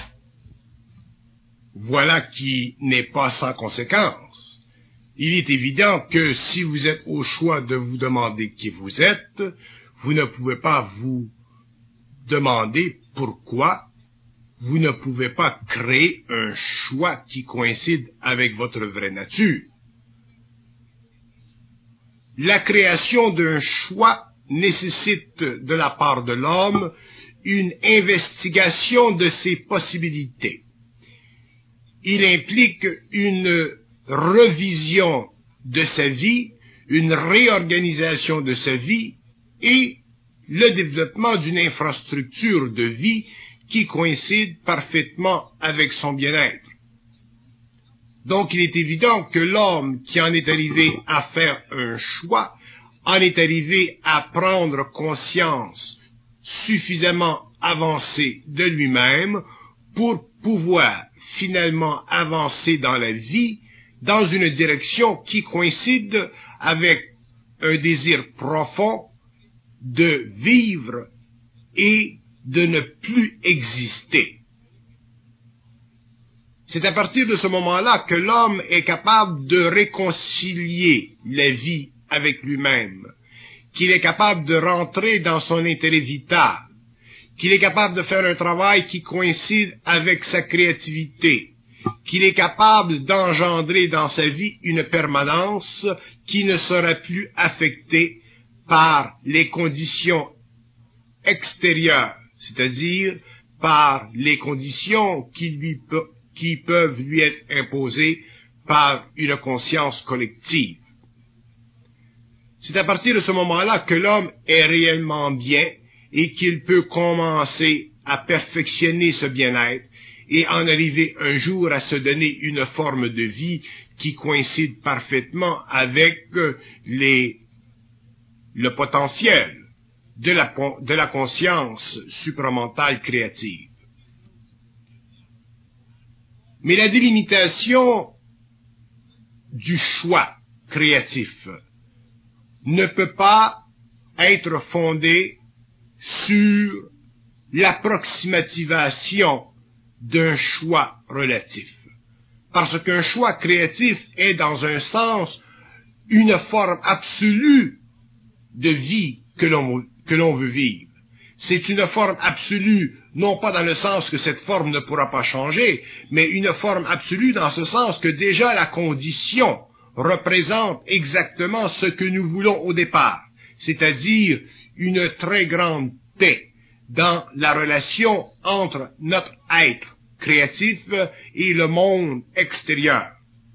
Voilà qui n'est pas sans conséquence. Il est évident que si vous êtes au choix de vous demander qui vous êtes, vous ne pouvez pas vous demander pourquoi vous ne pouvez pas créer un choix qui coïncide avec votre vraie nature. La création d'un choix nécessite de la part de l'homme une investigation de ses possibilités. Il implique une revision de sa vie, une réorganisation de sa vie et le développement d'une infrastructure de vie qui coïncide parfaitement avec son bien-être. Donc, il est évident que l'homme qui en est arrivé à faire un choix, en est arrivé à prendre conscience suffisamment avancée de lui-même pour pouvoir finalement avancer dans la vie dans une direction qui coïncide avec un désir profond de vivre et de ne plus exister. C'est à partir de ce moment-là que l'homme est capable de réconcilier la vie avec lui-même, qu'il est capable de rentrer dans son intérêt vital, qu'il est capable de faire un travail qui coïncide avec sa créativité, qu'il est capable d'engendrer dans sa vie une permanence qui ne sera plus affectée par les conditions extérieures, c'est-à-dire par les conditions qui lui pe- qui peuvent lui être imposées par une conscience collective. C'est à partir de ce moment-là que l'homme est réellement bien et qu'il peut commencer à perfectionner ce bien-être et en arriver un jour à se donner une forme de vie qui coïncide parfaitement avec les, le potentiel de la, de la conscience supramentale créative. Mais la délimitation du choix créatif ne peut pas être fondée sur l'approximativation d'un choix relatif. Parce qu'un choix créatif est dans un sens une forme absolue de vie que l'on que l'on veut vivre. C'est une forme absolue, non pas dans le sens que cette forme ne pourra pas changer, mais une forme absolue dans ce sens que déjà la condition représente exactement ce que nous voulons au départ, c'est-à-dire une très grande paix dans la relation entre notre être créatif et le monde extérieur.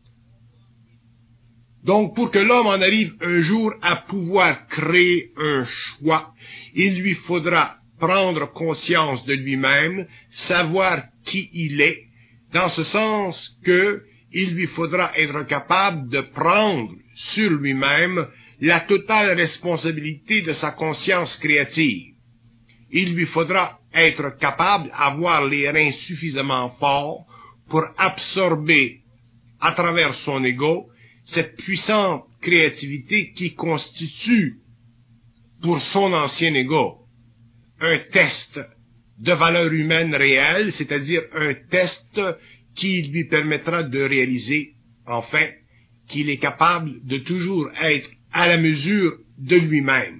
Donc, pour que l'homme en arrive un jour à pouvoir créer un choix, il lui faudra prendre conscience de lui-même, savoir qui il est, dans ce sens que il lui faudra être capable de prendre sur lui-même la totale responsabilité de sa conscience créative. Il lui faudra être capable d'avoir les reins suffisamment forts pour absorber à travers son ego cette puissante créativité qui constitue pour son ancien ego un test de valeur humaine réelle, c'est-à-dire un test qui lui permettra de réaliser, enfin, qu'il est capable de toujours être à la mesure de lui-même.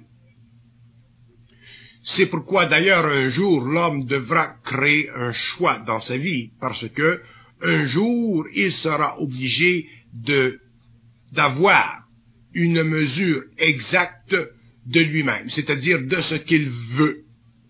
C'est pourquoi d'ailleurs un jour l'homme devra créer un choix dans sa vie, parce que un jour il sera obligé de d'avoir une mesure exacte de lui-même, c'est-à-dire de ce qu'il veut.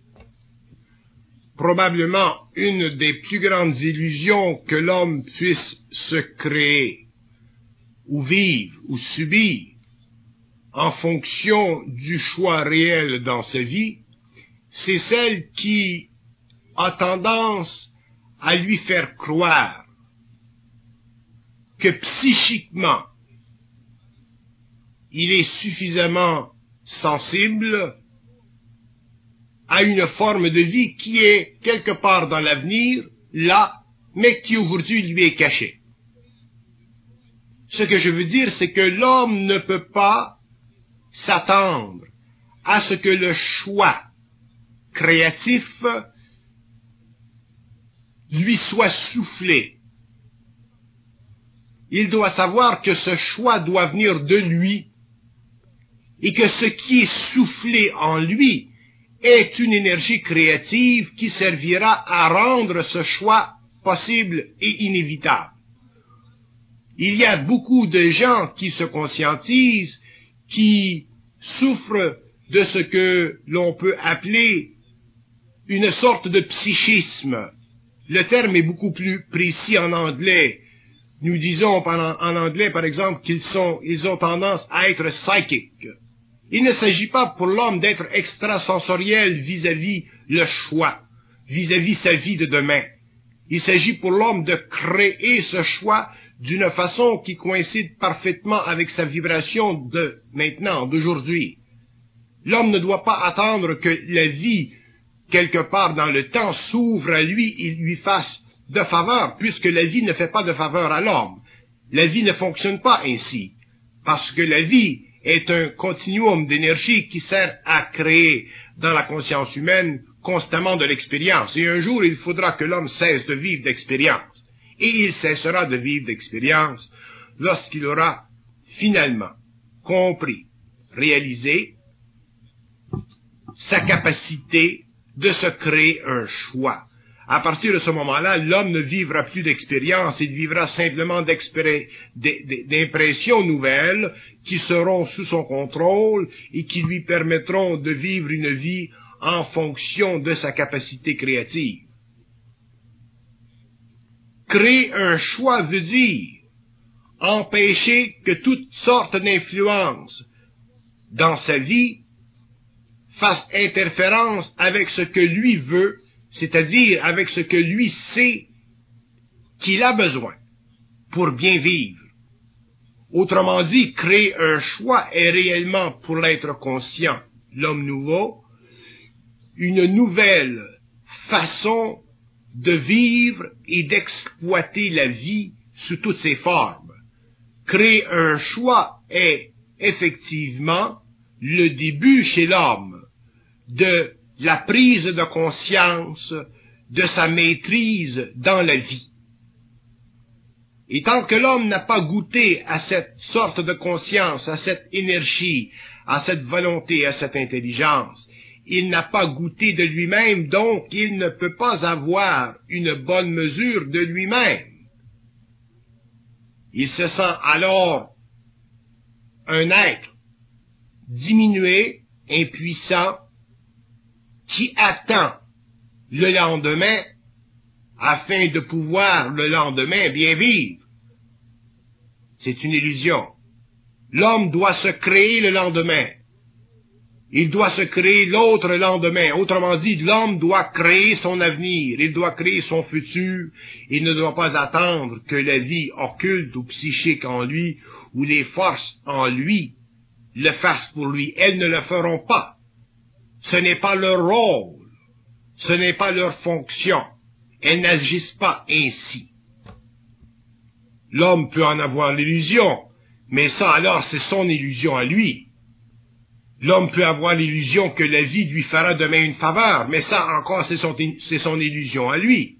Probablement une des plus grandes illusions que l'homme puisse se créer, ou vivre, ou subir, en fonction du choix réel dans sa vie, c'est celle qui a tendance à lui faire croire que psychiquement, il est suffisamment sensible à une forme de vie qui est quelque part dans l'avenir, là, mais qui aujourd'hui lui est cachée. Ce que je veux dire, c'est que l'homme ne peut pas s'attendre à ce que le choix créatif lui soit soufflé. Il doit savoir que ce choix doit venir de lui et que ce qui est soufflé en lui est une énergie créative qui servira à rendre ce choix possible et inévitable. Il y a beaucoup de gens qui se conscientisent, qui souffrent de ce que l'on peut appeler une sorte de psychisme. Le terme est beaucoup plus précis en anglais. Nous disons en anglais, par exemple, qu'ils sont, ils ont tendance à être psychiques. Il ne s'agit pas pour l'homme d'être extrasensoriel vis-à-vis le choix, vis-à-vis sa vie de demain. Il s'agit pour l'homme de créer ce choix d'une façon qui coïncide parfaitement avec sa vibration de maintenant, d'aujourd'hui. L'homme ne doit pas attendre que la vie, quelque part dans le temps, s'ouvre à lui et lui fasse de faveur, puisque la vie ne fait pas de faveur à l'homme. La vie ne fonctionne pas ainsi, parce que la vie est un continuum d'énergie qui sert à créer dans la conscience humaine constamment de l'expérience. Et un jour, il faudra que l'homme cesse de vivre d'expérience. Et il cessera de vivre d'expérience lorsqu'il aura finalement compris, réalisé sa capacité de se créer un choix. À partir de ce moment-là, l'homme ne vivra plus d'expérience, il vivra simplement d'impressions nouvelles qui seront sous son contrôle et qui lui permettront de vivre une vie en fonction de sa capacité créative. Créer un choix veut dire empêcher que toutes sortes d'influences dans sa vie fassent interférence avec ce que lui veut, c'est-à-dire avec ce que lui sait qu'il a besoin pour bien vivre. Autrement dit, créer un choix est réellement pour l'être conscient, l'homme nouveau, une nouvelle façon de vivre et d'exploiter la vie sous toutes ses formes. Créer un choix est effectivement le début chez l'homme de la prise de conscience de sa maîtrise dans la vie. Et tant que l'homme n'a pas goûté à cette sorte de conscience, à cette énergie, à cette volonté, à cette intelligence, il n'a pas goûté de lui-même, donc il ne peut pas avoir une bonne mesure de lui-même. Il se sent alors un être diminué, impuissant, qui attend le lendemain afin de pouvoir le lendemain bien vivre. C'est une illusion. L'homme doit se créer le lendemain. Il doit se créer l'autre lendemain. Autrement dit, l'homme doit créer son avenir. Il doit créer son futur. Il ne doit pas attendre que la vie occulte ou psychique en lui ou les forces en lui le fassent pour lui. Elles ne le feront pas. Ce n'est pas leur rôle. Ce n'est pas leur fonction. Elles n'agissent pas ainsi. L'homme peut en avoir l'illusion, mais ça alors c'est son illusion à lui. L'homme peut avoir l'illusion que la vie lui fera demain une faveur, mais ça encore c'est son, c'est son illusion à lui.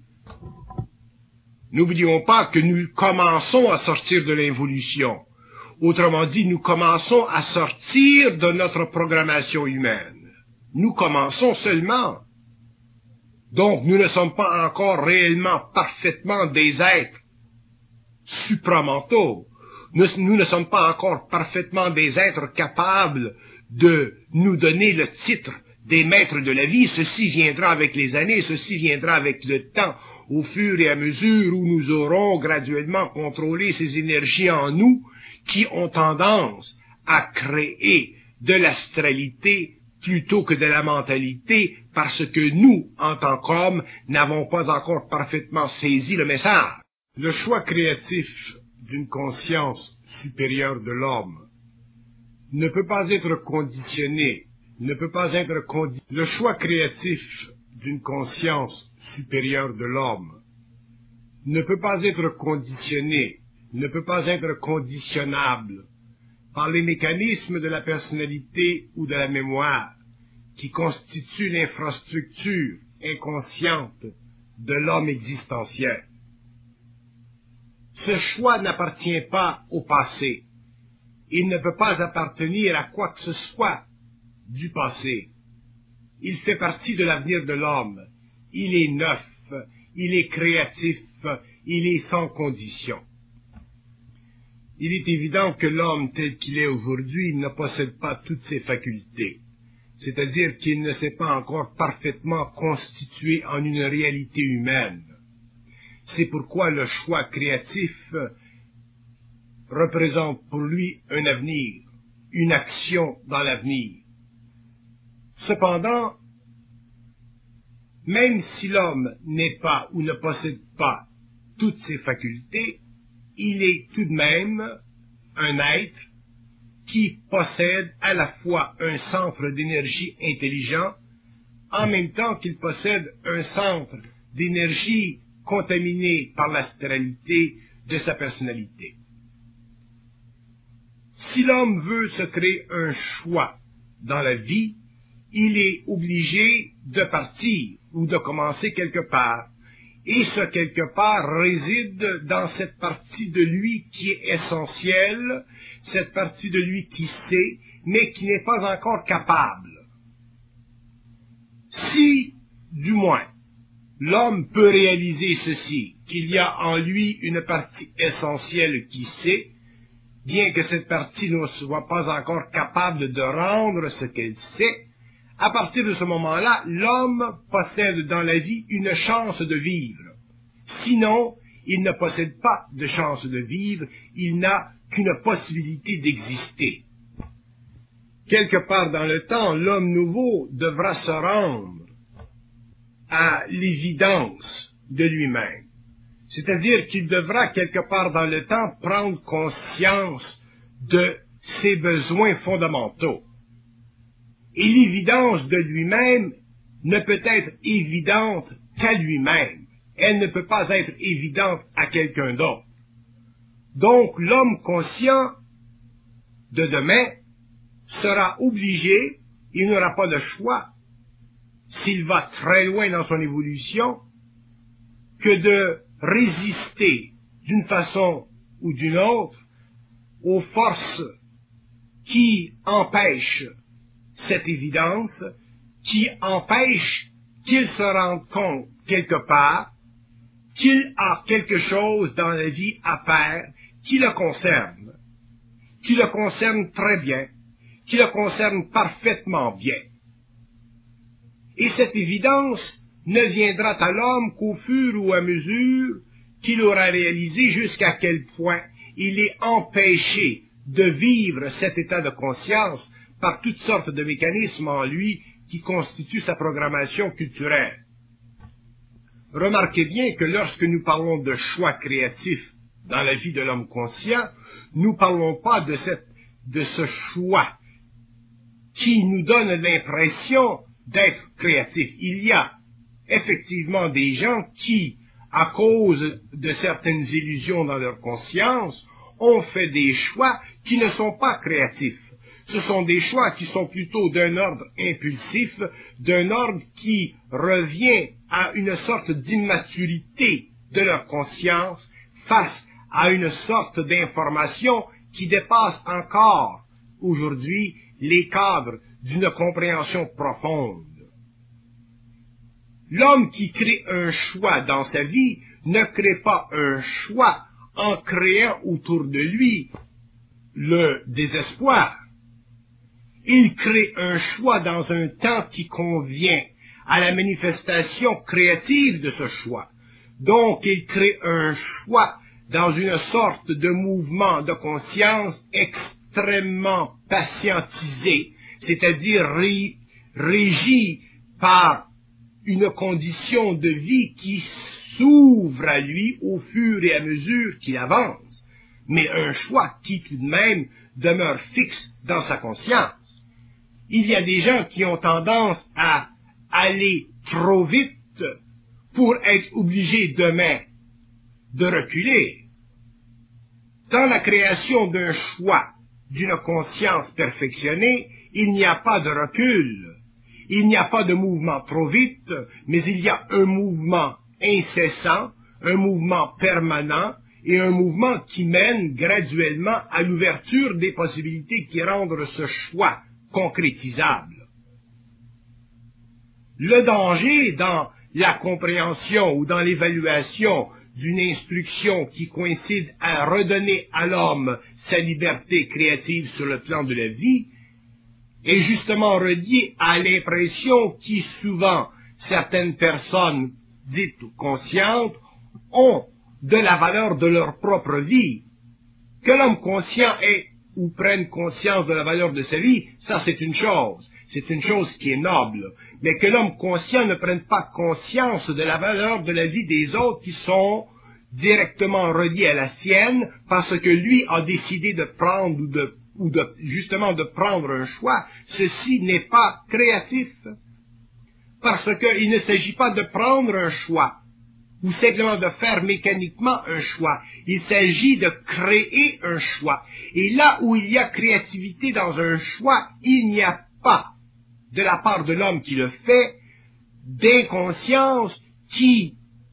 N'oublions pas que nous commençons à sortir de l'involution. Autrement dit, nous commençons à sortir de notre programmation humaine. Nous commençons seulement. Donc, nous ne sommes pas encore réellement parfaitement des êtres supramentaux. Nous, nous ne sommes pas encore parfaitement des êtres capables de nous donner le titre des maîtres de la vie. Ceci viendra avec les années, ceci viendra avec le temps, au fur et à mesure où nous aurons graduellement contrôlé ces énergies en nous qui ont tendance à créer de l'astralité plutôt que de la mentalité, parce que nous, en tant qu'hommes, n'avons pas encore parfaitement saisi le message. Le choix créatif d'une conscience supérieure de l'homme ne peut pas être conditionné, ne peut pas être condi... Le choix créatif d'une conscience supérieure de l'homme ne peut pas être conditionné, ne peut pas être conditionnable par les mécanismes de la personnalité ou de la mémoire qui constituent l'infrastructure inconsciente de l'homme existentiel. Ce choix n'appartient pas au passé. Il ne peut pas appartenir à quoi que ce soit du passé. Il fait partie de l'avenir de l'homme. Il est neuf, il est créatif, il est sans condition. Il est évident que l'homme tel qu'il est aujourd'hui ne possède pas toutes ses facultés, c'est-à-dire qu'il ne s'est pas encore parfaitement constitué en une réalité humaine. C'est pourquoi le choix créatif représente pour lui un avenir, une action dans l'avenir. Cependant, même si l'homme n'est pas ou ne possède pas toutes ses facultés, il est tout de même un être qui possède à la fois un centre d'énergie intelligent, en même temps qu'il possède un centre d'énergie contaminé par l'astralité de sa personnalité. Si l'homme veut se créer un choix dans la vie, il est obligé de partir ou de commencer quelque part. Et ce quelque part réside dans cette partie de lui qui est essentielle, cette partie de lui qui sait, mais qui n'est pas encore capable. Si, du moins, l'homme peut réaliser ceci, qu'il y a en lui une partie essentielle qui sait, bien que cette partie ne soit pas encore capable de rendre ce qu'elle sait, à partir de ce moment-là, l'homme possède dans la vie une chance de vivre. Sinon, il ne possède pas de chance de vivre, il n'a qu'une possibilité d'exister. Quelque part dans le temps, l'homme nouveau devra se rendre à l'évidence de lui-même. C'est-à-dire qu'il devra quelque part dans le temps prendre conscience de ses besoins fondamentaux. Et l'évidence de lui-même ne peut être évidente qu'à lui-même. Elle ne peut pas être évidente à quelqu'un d'autre. Donc, l'homme conscient de demain sera obligé, il n'aura pas de choix, s'il va très loin dans son évolution, que de résister d'une façon ou d'une autre aux forces qui empêchent cette évidence, qui empêchent qu'il se rende compte quelque part qu'il a quelque chose dans la vie à faire qui le concerne, qui le concerne très bien, qui le concerne parfaitement bien. Et cette évidence ne viendra à l'homme qu'au fur ou à mesure qu'il aura réalisé jusqu'à quel point il est empêché de vivre cet état de conscience par toutes sortes de mécanismes en lui qui constituent sa programmation culturelle. Remarquez bien que lorsque nous parlons de choix créatif dans la vie de l'homme conscient, nous ne parlons pas de, cette, de ce choix qui nous donne l'impression d'être créatif. Il y a effectivement des gens qui, à cause de certaines illusions dans leur conscience, ont fait des choix qui ne sont pas créatifs. Ce sont des choix qui sont plutôt d'un ordre impulsif, d'un ordre qui revient à une sorte d'immaturité de leur conscience face à une sorte d'information qui dépasse encore aujourd'hui les cadres d'une compréhension profonde. L'homme qui crée un choix dans sa vie ne crée pas un choix en créant autour de lui le désespoir. Il crée un choix dans un temps qui convient à la manifestation créative de ce choix. Donc, il crée un choix dans une sorte de mouvement de conscience extrêmement patientisé, c'est-à-dire ré, régi par une condition de vie qui s'ouvre à lui au fur et à mesure qu'il avance, mais un choix qui tout de même demeure fixe dans sa conscience. Il y a des gens qui ont tendance à aller trop vite pour être obligés demain de reculer. Dans la création d'un choix, d'une conscience perfectionnée, il n'y a pas de recul. Il n'y a pas de mouvement trop vite, mais il y a un mouvement incessant, un mouvement permanent et un mouvement qui mène graduellement à l'ouverture des possibilités qui rendent ce choix concrétisable. Le danger dans la compréhension ou dans l'évaluation d'une instruction qui coïncide à redonner à l'homme sa liberté créative sur le plan de la vie est justement relié à l'impression qui souvent certaines personnes dites conscientes ont de la valeur de leur propre vie. Que l'homme conscient ait ou prenne conscience de la valeur de sa vie, ça c'est une chose, c'est une chose qui est noble, mais que l'homme conscient ne prenne pas conscience de la valeur de la vie des autres qui sont directement reliés à la sienne, parce que lui a décidé de prendre ou de, ou de justement de prendre un choix, ceci n'est pas créatif, parce qu'il ne s'agit pas de prendre un choix, ou simplement de faire mécaniquement un choix. Il s'agit de créer un choix. Et là où il y a créativité dans un choix, il n'y a pas, de la part de l'homme qui le fait, d'inconscience qui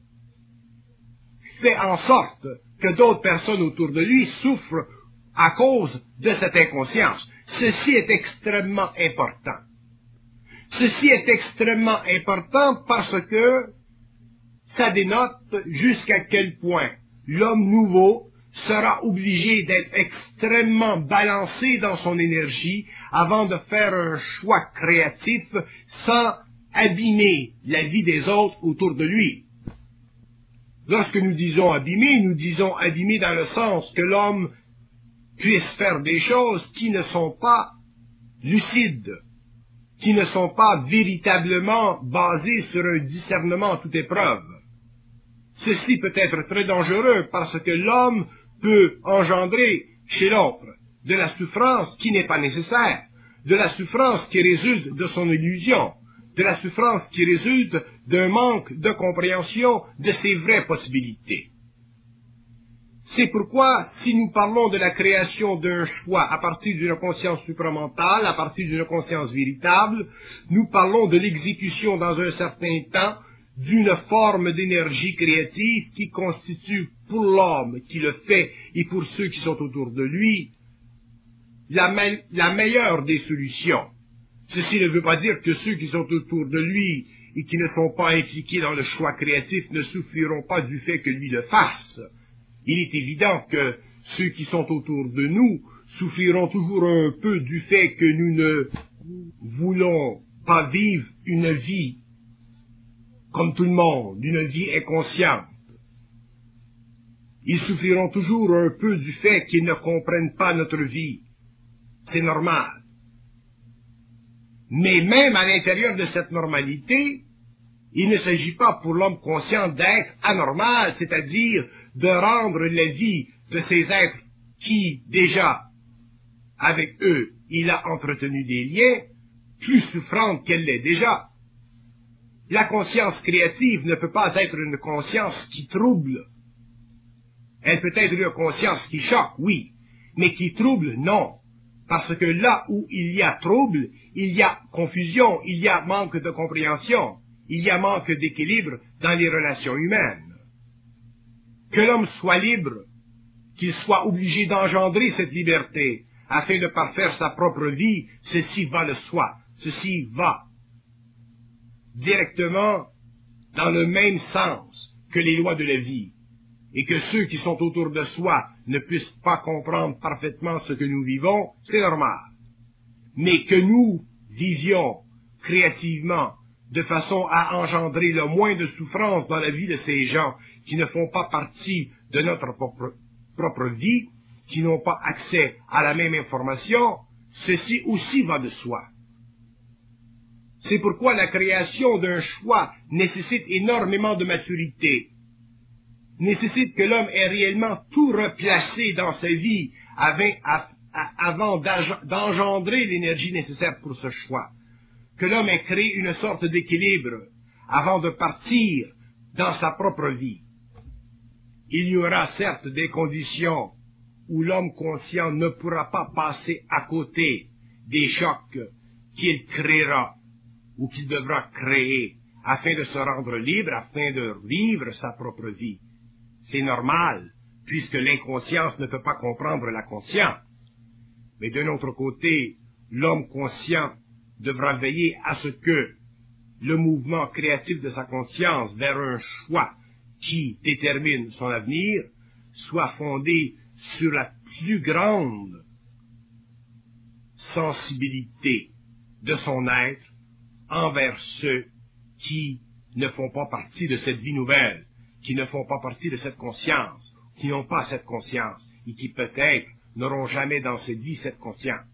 fait en sorte que d'autres personnes autour de lui souffrent à cause de cette inconscience. Ceci est extrêmement important. Ceci est extrêmement important parce que ça dénote jusqu'à quel point l'homme nouveau sera obligé d'être extrêmement balancé dans son énergie avant de faire un choix créatif sans abîmer la vie des autres autour de lui. Lorsque nous disons abîmer, nous disons abîmer dans le sens que l'homme puisse faire des choses qui ne sont pas lucides, qui ne sont pas véritablement basées sur un discernement à toute épreuve. Ceci peut être très dangereux parce que l'homme peut engendrer chez l'autre de la souffrance qui n'est pas nécessaire, de la souffrance qui résulte de son illusion, de la souffrance qui résulte d'un manque de compréhension de ses vraies possibilités. C'est pourquoi, si nous parlons de la création d'un choix à partir d'une conscience supramentale, à partir d'une conscience véritable, nous parlons de l'exécution dans un certain temps d'une forme d'énergie créative qui constitue pour l'homme qui le fait et pour ceux qui sont autour de lui la, me la meilleure des solutions. Ceci ne veut pas dire que ceux qui sont autour de lui et qui ne sont pas impliqués dans le choix créatif ne souffriront pas du fait que lui le fasse. Il est évident que ceux qui sont autour de nous souffriront toujours un peu du fait que nous ne voulons pas vivre une vie comme tout le monde, une vie inconsciente. Ils souffriront toujours un peu du fait qu'ils ne comprennent pas notre vie. C'est normal. Mais même à l'intérieur de cette normalité, il ne s'agit pas pour l'homme conscient d'être anormal, c'est-à-dire de rendre la vie de ces êtres qui, déjà, avec eux, il a entretenu des liens, plus souffrante qu'elle l'est déjà. La conscience créative ne peut pas être une conscience qui trouble. Elle peut être une conscience qui choque, oui, mais qui trouble, non. Parce que là où il y a trouble, il y a confusion, il y a manque de compréhension, il y a manque d'équilibre dans les relations humaines. Que l'homme soit libre, qu'il soit obligé d'engendrer cette liberté afin de parfaire sa propre vie, ceci va de soi, ceci va directement dans le même sens que les lois de la vie, et que ceux qui sont autour de soi ne puissent pas comprendre parfaitement ce que nous vivons, c'est normal. Mais que nous vivions créativement de façon à engendrer le moins de souffrance dans la vie de ces gens qui ne font pas partie de notre propre, propre vie, qui n'ont pas accès à la même information, ceci aussi va de soi. C'est pourquoi la création d'un choix nécessite énormément de maturité, nécessite que l'homme ait réellement tout replacé dans sa vie avant, avant d'engendrer l'énergie nécessaire pour ce choix, que l'homme ait créé une sorte d'équilibre avant de partir dans sa propre vie. Il y aura certes des conditions où l'homme conscient ne pourra pas passer à côté des chocs qu'il créera ou qu'il devra créer afin de se rendre libre, afin de vivre sa propre vie. C'est normal, puisque l'inconscience ne peut pas comprendre la conscience. Mais d'un autre côté, l'homme conscient devra veiller à ce que le mouvement créatif de sa conscience vers un choix qui détermine son avenir soit fondé sur la plus grande sensibilité de son être envers ceux qui ne font pas partie de cette vie nouvelle, qui ne font pas partie de cette conscience, qui n'ont pas cette conscience, et qui peut-être n'auront jamais dans cette vie cette conscience.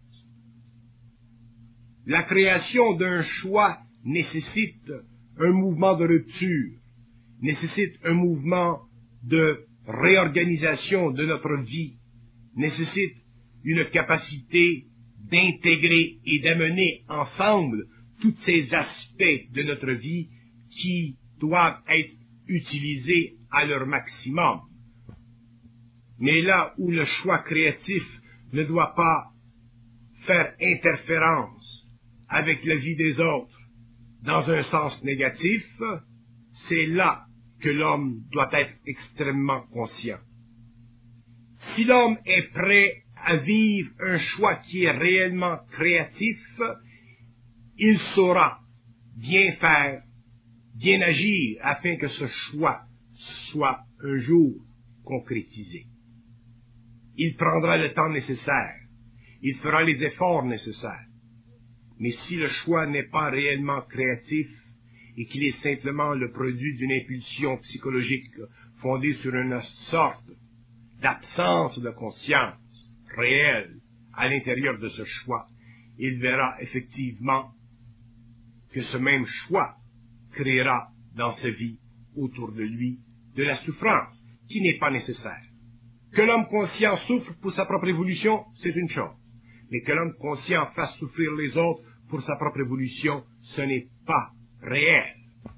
La création d'un choix nécessite un mouvement de rupture, nécessite un mouvement de réorganisation de notre vie, nécessite une capacité d'intégrer et d'amener ensemble tous ces aspects de notre vie qui doivent être utilisés à leur maximum. Mais là où le choix créatif ne doit pas faire interférence avec la vie des autres dans un sens négatif, c'est là que l'homme doit être extrêmement conscient. Si l'homme est prêt à vivre un choix qui est réellement créatif, il saura bien faire, bien agir afin que ce choix soit un jour concrétisé. Il prendra le temps nécessaire, il fera les efforts nécessaires. Mais si le choix n'est pas réellement créatif et qu'il est simplement le produit d'une impulsion psychologique fondée sur une sorte d'absence de conscience réelle à l'intérieur de ce choix, il verra effectivement que ce même choix créera dans sa vie, autour de lui, de la souffrance qui n'est pas nécessaire. Que l'homme conscient souffre pour sa propre évolution, c'est une chose. Mais que l'homme conscient fasse souffrir les autres pour sa propre évolution, ce n'est pas réel.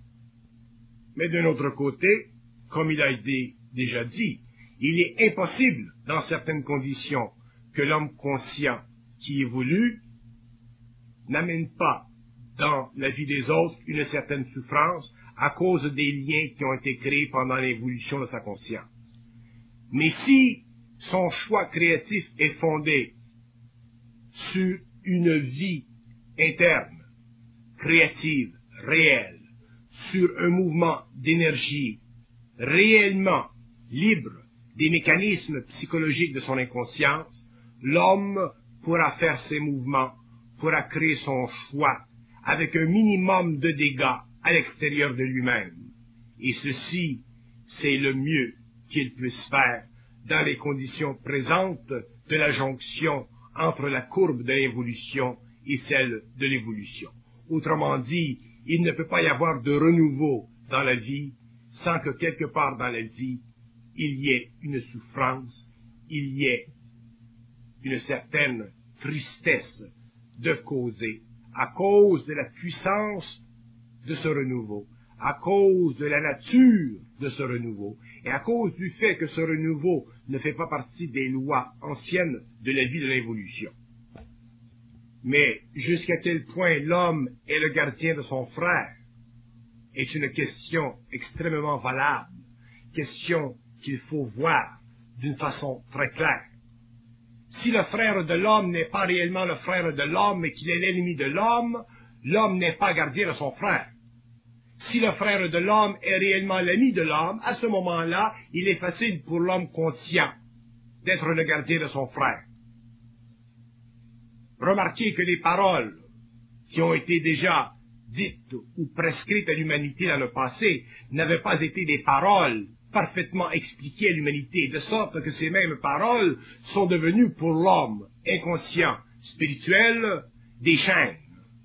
Mais d'un autre côté, comme il a été déjà dit, il est impossible, dans certaines conditions, que l'homme conscient qui évolue n'amène pas dans la vie des autres une certaine souffrance à cause des liens qui ont été créés pendant l'évolution de sa conscience. Mais si son choix créatif est fondé sur une vie interne, créative, réelle, sur un mouvement d'énergie réellement libre des mécanismes psychologiques de son inconscience, l'homme pourra faire ses mouvements, pourra créer son choix avec un minimum de dégâts à l'extérieur de lui-même. Et ceci, c'est le mieux qu'il puisse faire dans les conditions présentes de la jonction entre la courbe de l'évolution et celle de l'évolution. Autrement dit, il ne peut pas y avoir de renouveau dans la vie sans que quelque part dans la vie, il y ait une souffrance, il y ait une certaine tristesse de causer à cause de la puissance de ce renouveau, à cause de la nature de ce renouveau, et à cause du fait que ce renouveau ne fait pas partie des lois anciennes de la vie de l'évolution. Mais jusqu'à quel point l'homme est le gardien de son frère est une question extrêmement valable, question qu'il faut voir d'une façon très claire. Si le frère de l'homme n'est pas réellement le frère de l'homme, mais qu'il est l'ennemi de l'homme, l'homme n'est pas gardien de son frère. Si le frère de l'homme est réellement l'ami de l'homme, à ce moment-là, il est facile pour l'homme conscient d'être le gardien de son frère. Remarquez que les paroles qui ont été déjà dites ou prescrites à l'humanité dans le passé n'avaient pas été des paroles parfaitement expliquées à l'humanité, de sorte que ces mêmes paroles sont devenues pour l'homme inconscient, spirituel, des chaînes.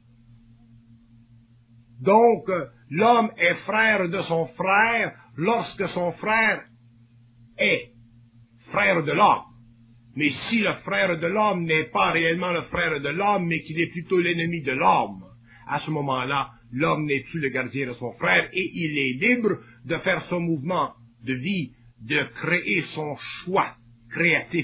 Donc, l'homme est frère de son frère lorsque son frère est frère de l'homme. Mais si le frère de l'homme n'est pas réellement le frère de l'homme, mais qu'il est plutôt l'ennemi de l'homme, à ce moment-là, l'homme n'est plus le gardien de son frère et il est libre de faire son mouvement de vie, de créer son choix créatif.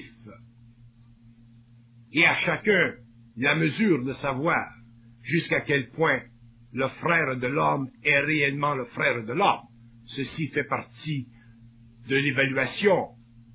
Et à chacun la mesure de savoir jusqu'à quel point le frère de l'homme est réellement le frère de l'homme. Ceci fait partie de l'évaluation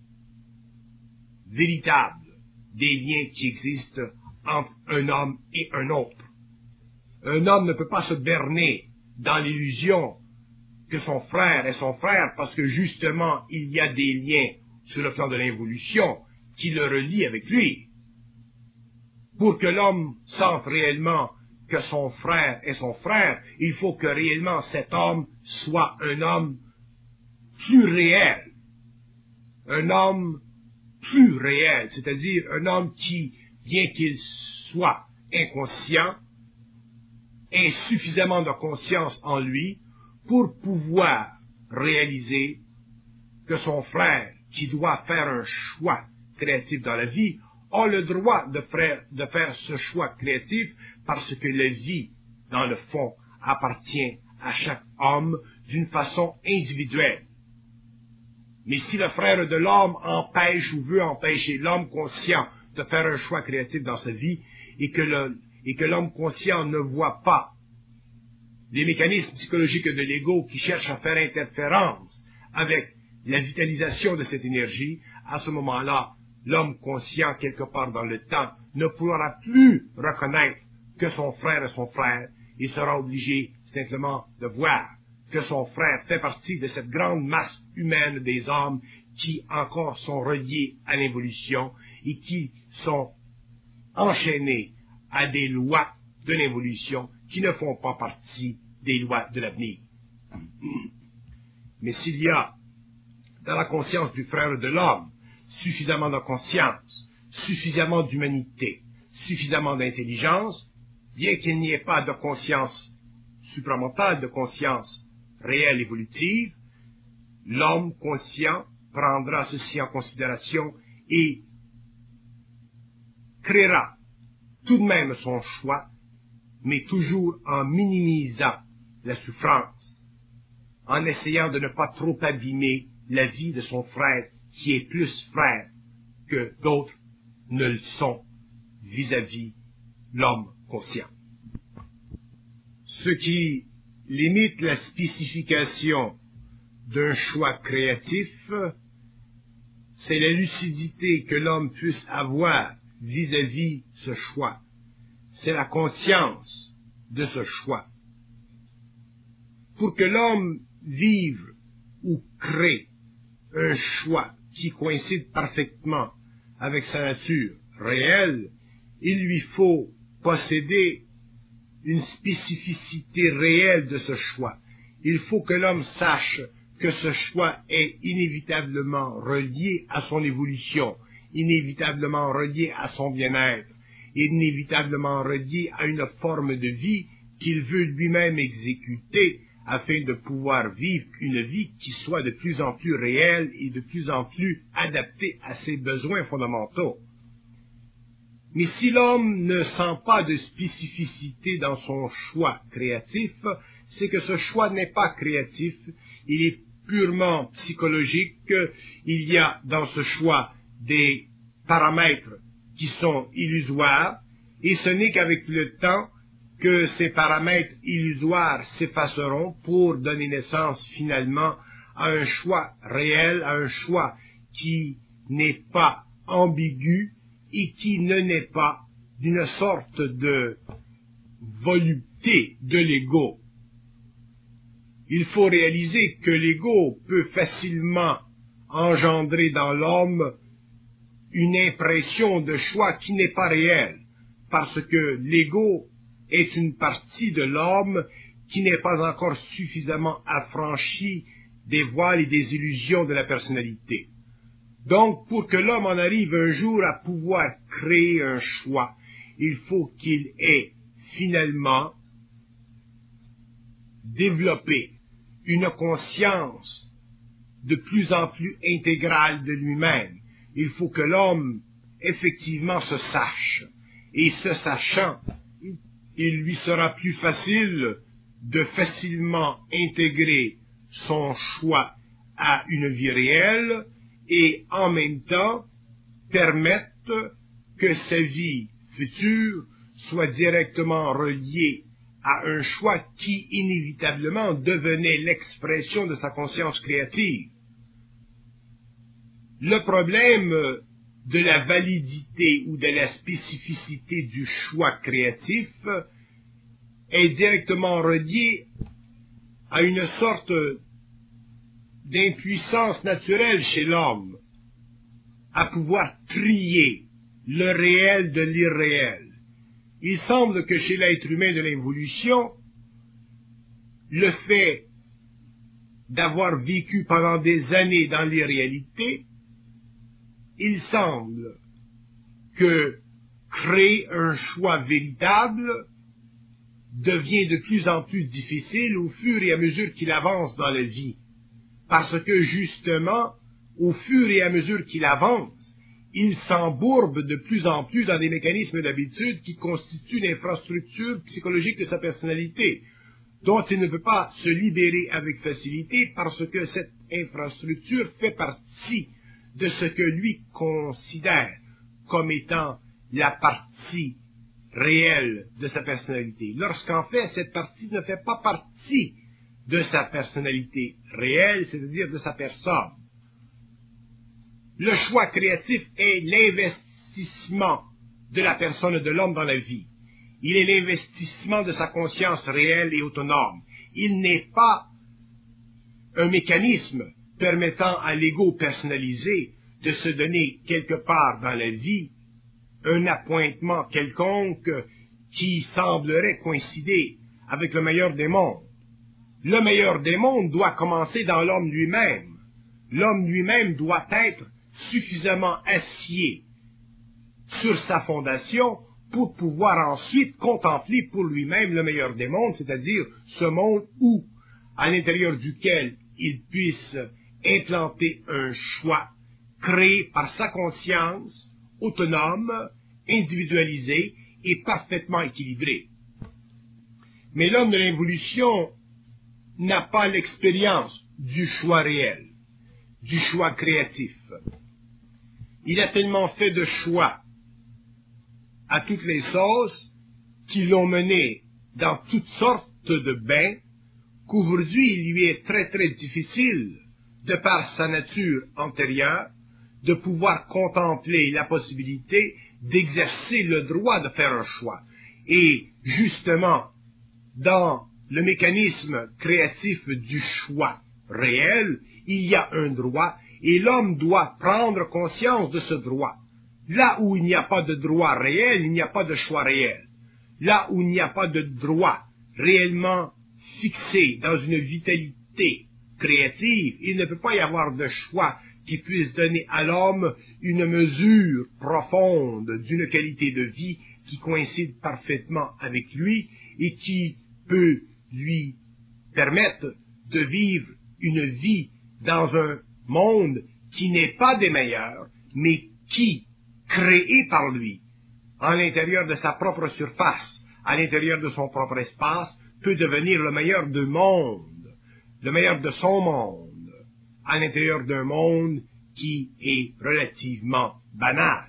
véritable des liens qui existent entre un homme et un autre. Un homme ne peut pas se berner dans l'illusion que son frère est son frère parce que justement il y a des liens sur le plan de l'involution qui le relient avec lui. Pour que l'homme sente réellement que son frère est son frère, il faut que réellement cet homme soit un homme plus réel. Un homme plus réel, c'est-à-dire un homme qui, bien qu'il soit inconscient, ait suffisamment de conscience en lui pour pouvoir réaliser que son frère, qui doit faire un choix créatif dans la vie, a le droit de faire, de faire ce choix créatif parce que la vie, dans le fond, appartient à chaque homme d'une façon individuelle. Mais si le frère de l'homme empêche ou veut empêcher l'homme conscient de faire un choix créatif dans sa vie et que le, et que l'homme conscient ne voit pas les mécanismes psychologiques de l'ego qui cherchent à faire interférence avec la vitalisation de cette énergie, à ce moment-là, l'homme conscient, quelque part dans le temps, ne pourra plus reconnaître que son frère est son frère. Il sera obligé simplement de voir que son frère fait partie de cette grande masse humaine des hommes qui encore sont reliés à l'évolution et qui sont enchaînés à des lois de l'évolution qui ne font pas partie des lois de l'avenir. Mais s'il y a dans la conscience du frère de l'homme suffisamment de conscience, suffisamment d'humanité, suffisamment d'intelligence, bien qu'il n'y ait pas de conscience supramentale, de conscience réelle évolutive, l'homme conscient prendra ceci en considération et créera tout de même son choix mais toujours en minimisant la souffrance, en essayant de ne pas trop abîmer la vie de son frère, qui est plus frère que d'autres ne le sont vis-à-vis l'homme conscient. Ce qui limite la spécification d'un choix créatif, c'est la lucidité que l'homme puisse avoir vis-à-vis ce choix. C'est la conscience de ce choix. Pour que l'homme vive ou crée un choix qui coïncide parfaitement avec sa nature réelle, il lui faut posséder une spécificité réelle de ce choix. Il faut que l'homme sache que ce choix est inévitablement relié à son évolution, inévitablement relié à son bien-être, inévitablement relié à une forme de vie qu'il veut lui-même exécuter afin de pouvoir vivre une vie qui soit de plus en plus réelle et de plus en plus adaptée à ses besoins fondamentaux. Mais si l'homme ne sent pas de spécificité dans son choix créatif, c'est que ce choix n'est pas créatif, il est purement psychologique, il y a dans ce choix des paramètres qui sont illusoires, et ce n'est qu'avec le temps que ces paramètres illusoires s'effaceront pour donner naissance finalement à un choix réel, à un choix qui n'est pas ambigu et qui ne naît pas d'une sorte de volupté de l'ego. Il faut réaliser que l'ego peut facilement engendrer dans l'homme une impression de choix qui n'est pas réelle, parce que l'ego est une partie de l'homme qui n'est pas encore suffisamment affranchie des voiles et des illusions de la personnalité. Donc, pour que l'homme en arrive un jour à pouvoir créer un choix, il faut qu'il ait finalement développé une conscience de plus en plus intégrale de lui-même. Il faut que l'homme effectivement se sache, et se sachant, il lui sera plus facile de facilement intégrer son choix à une vie réelle et en même temps permettre que sa vie future soit directement reliée à un choix qui inévitablement devenait l'expression de sa conscience créative. Le problème de la validité ou de la spécificité du choix créatif est directement relié à une sorte d'impuissance naturelle chez l'homme à pouvoir trier le réel de l'irréel. Il semble que chez l'être humain de l'évolution, le fait d'avoir vécu pendant des années dans l'irréalité, il semble que créer un choix véritable devient de plus en plus difficile au fur et à mesure qu'il avance dans la vie. Parce que justement, au fur et à mesure qu'il avance, il s'embourbe de plus en plus dans des mécanismes d'habitude qui constituent l'infrastructure psychologique de sa personnalité, dont il ne peut pas se libérer avec facilité parce que cette infrastructure fait partie de ce que lui considère comme étant la partie réelle de sa personnalité, lorsqu'en fait cette partie ne fait pas partie de sa personnalité réelle, c'est-à-dire de sa personne. Le choix créatif est l'investissement de la personne de l'homme dans la vie. Il est l'investissement de sa conscience réelle et autonome. Il n'est pas un mécanisme permettant à l'ego personnalisé de se donner quelque part dans la vie un appointement quelconque qui semblerait coïncider avec le meilleur des mondes. Le meilleur des mondes doit commencer dans l'homme lui-même. L'homme lui-même doit être suffisamment acier sur sa fondation pour pouvoir ensuite contempler pour lui-même le meilleur des mondes, c'est-à-dire ce monde où, à l'intérieur duquel il puisse implanter un choix créé par sa conscience, autonome, individualisé et parfaitement équilibré. Mais l'homme de l'involution n'a pas l'expérience du choix réel, du choix créatif. Il a tellement fait de choix à toutes les sauces qui l'ont mené dans toutes sortes de bains qu'aujourd'hui il lui est très très difficile, de par sa nature antérieure, de pouvoir contempler la possibilité d'exercer le droit de faire un choix. Et justement, dans le mécanisme créatif du choix réel, il y a un droit, et l'homme doit prendre conscience de ce droit. Là où il n'y a pas de droit réel, il n'y a pas de choix réel. Là où il n'y a pas de droit réellement fixé dans une vitalité créative, il ne peut pas y avoir de choix qui puisse donner à l'homme une mesure profonde d'une qualité de vie qui coïncide parfaitement avec lui et qui peut lui permettre de vivre une vie dans un monde qui n'est pas des meilleurs, mais qui, créé par lui, à l'intérieur de sa propre surface, à l'intérieur de son propre espace, peut devenir le meilleur du monde, le meilleur de son monde, à l'intérieur d'un monde qui est relativement banal.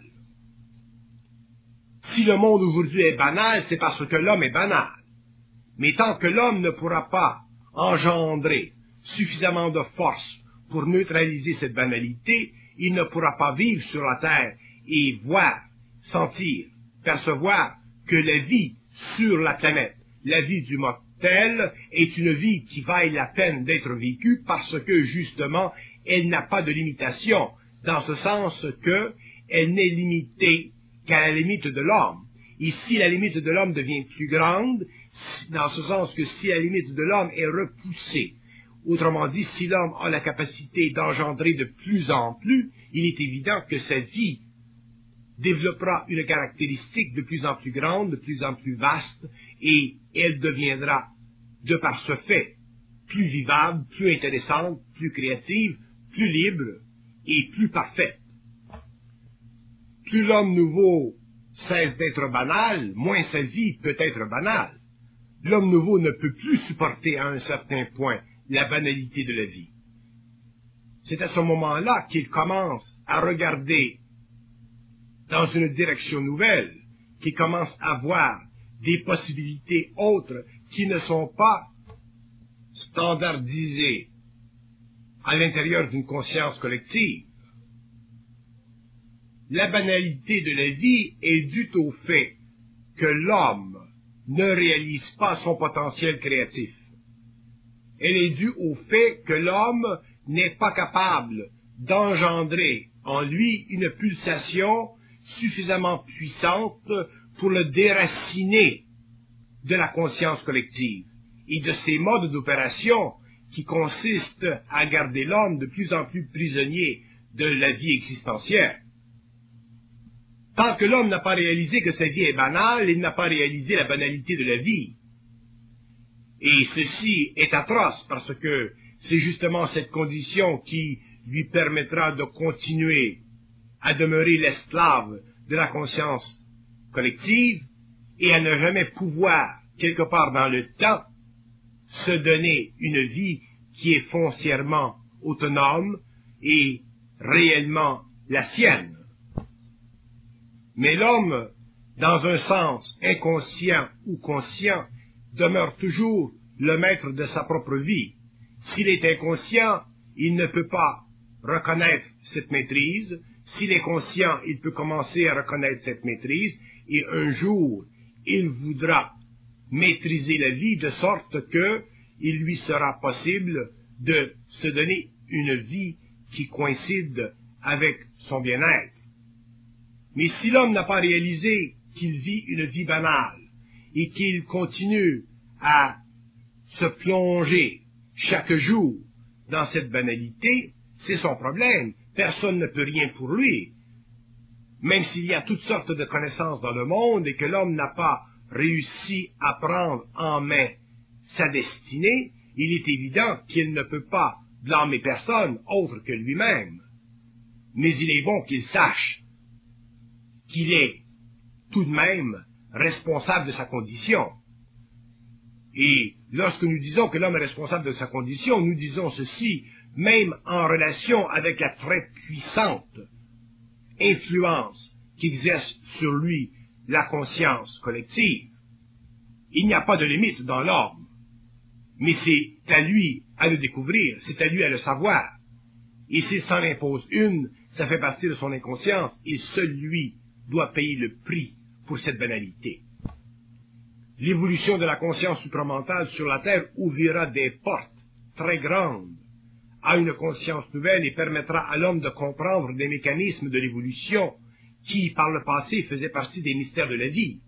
Si le monde aujourd'hui est banal, c'est parce que l'homme est banal. Mais tant que l'homme ne pourra pas engendrer suffisamment de force pour neutraliser cette banalité, il ne pourra pas vivre sur la terre et voir, sentir, percevoir que la vie sur la planète, la vie du mortel, est une vie qui vaille la peine d'être vécue parce que, justement, elle n'a pas de limitation, dans ce sens que elle n'est limitée qu'à la limite de l'homme. Et si la limite de l'homme devient plus grande, dans ce sens que si la limite de l'homme est repoussée, autrement dit, si l'homme a la capacité d'engendrer de plus en plus, il est évident que sa vie développera une caractéristique de plus en plus grande, de plus en plus vaste, et elle deviendra, de par ce fait, plus vivable, plus intéressante, plus créative, plus libre et plus parfaite. Plus l'homme nouveau cesse d'être banal, moins sa vie peut être banale. L'homme nouveau ne peut plus supporter à un certain point la banalité de la vie. C'est à ce moment-là qu'il commence à regarder dans une direction nouvelle, qu'il commence à voir des possibilités autres qui ne sont pas standardisées à l'intérieur d'une conscience collective. La banalité de la vie est due au fait que l'homme ne réalise pas son potentiel créatif. Elle est due au fait que l'homme n'est pas capable d'engendrer en lui une pulsation suffisamment puissante pour le déraciner de la conscience collective et de ces modes d'opération qui consistent à garder l'homme de plus en plus prisonnier de la vie existentielle. Tant que l'homme n'a pas réalisé que sa vie est banale, il n'a pas réalisé la banalité de la vie. Et ceci est atroce parce que c'est justement cette condition qui lui permettra de continuer à demeurer l'esclave de la conscience collective et à ne jamais pouvoir, quelque part dans le temps, se donner une vie qui est foncièrement autonome et réellement la sienne. Mais l'homme, dans un sens inconscient ou conscient, demeure toujours le maître de sa propre vie. S'il est inconscient, il ne peut pas reconnaître cette maîtrise. S'il est conscient, il peut commencer à reconnaître cette maîtrise, et un jour, il voudra maîtriser la vie de sorte que il lui sera possible de se donner une vie qui coïncide avec son bien-être. Mais si l'homme n'a pas réalisé qu'il vit une vie banale et qu'il continue à se plonger chaque jour dans cette banalité, c'est son problème. Personne ne peut rien pour lui. Même s'il y a toutes sortes de connaissances dans le monde et que l'homme n'a pas réussi à prendre en main sa destinée, il est évident qu'il ne peut pas blâmer personne autre que lui-même. Mais il est bon qu'il sache qu'il est tout de même responsable de sa condition. Et lorsque nous disons que l'homme est responsable de sa condition, nous disons ceci même en relation avec la très puissante influence qu'exerce sur lui la conscience collective. Il n'y a pas de limite dans l'homme, mais c'est à lui à le découvrir, c'est à lui à le savoir. Et s'il s'en impose une, ça fait partie de son inconscience, et seul lui doit payer le prix pour cette banalité. L'évolution de la conscience supramentale sur la Terre ouvrira des portes très grandes à une conscience nouvelle et permettra à l'homme de comprendre des mécanismes de l'évolution qui, par le passé, faisaient partie des mystères de la vie.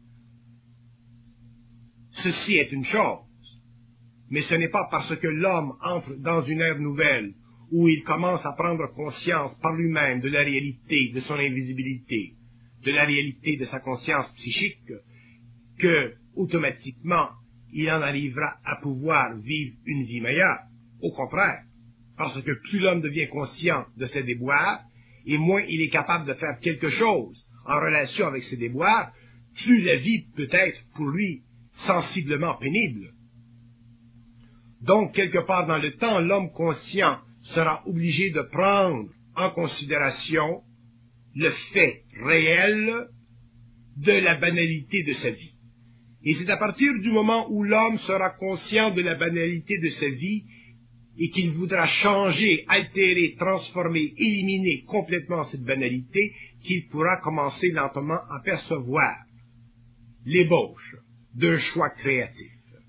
Ceci est une chose, mais ce n'est pas parce que l'homme entre dans une ère nouvelle où il commence à prendre conscience par lui-même de la réalité de son invisibilité, de la réalité de sa conscience psychique, que, automatiquement, il en arrivera à pouvoir vivre une vie meilleure. Au contraire, parce que plus l'homme devient conscient de ses déboires, et moins il est capable de faire quelque chose en relation avec ses déboires, plus la vie peut être pour lui sensiblement pénible. Donc, quelque part dans le temps, l'homme conscient sera obligé de prendre en considération le fait réel de la banalité de sa vie. Et c'est à partir du moment où l'homme sera conscient de la banalité de sa vie et qu'il voudra changer, altérer, transformer, éliminer complètement cette banalité, qu'il pourra commencer lentement à percevoir l'ébauche d'un choix créatif.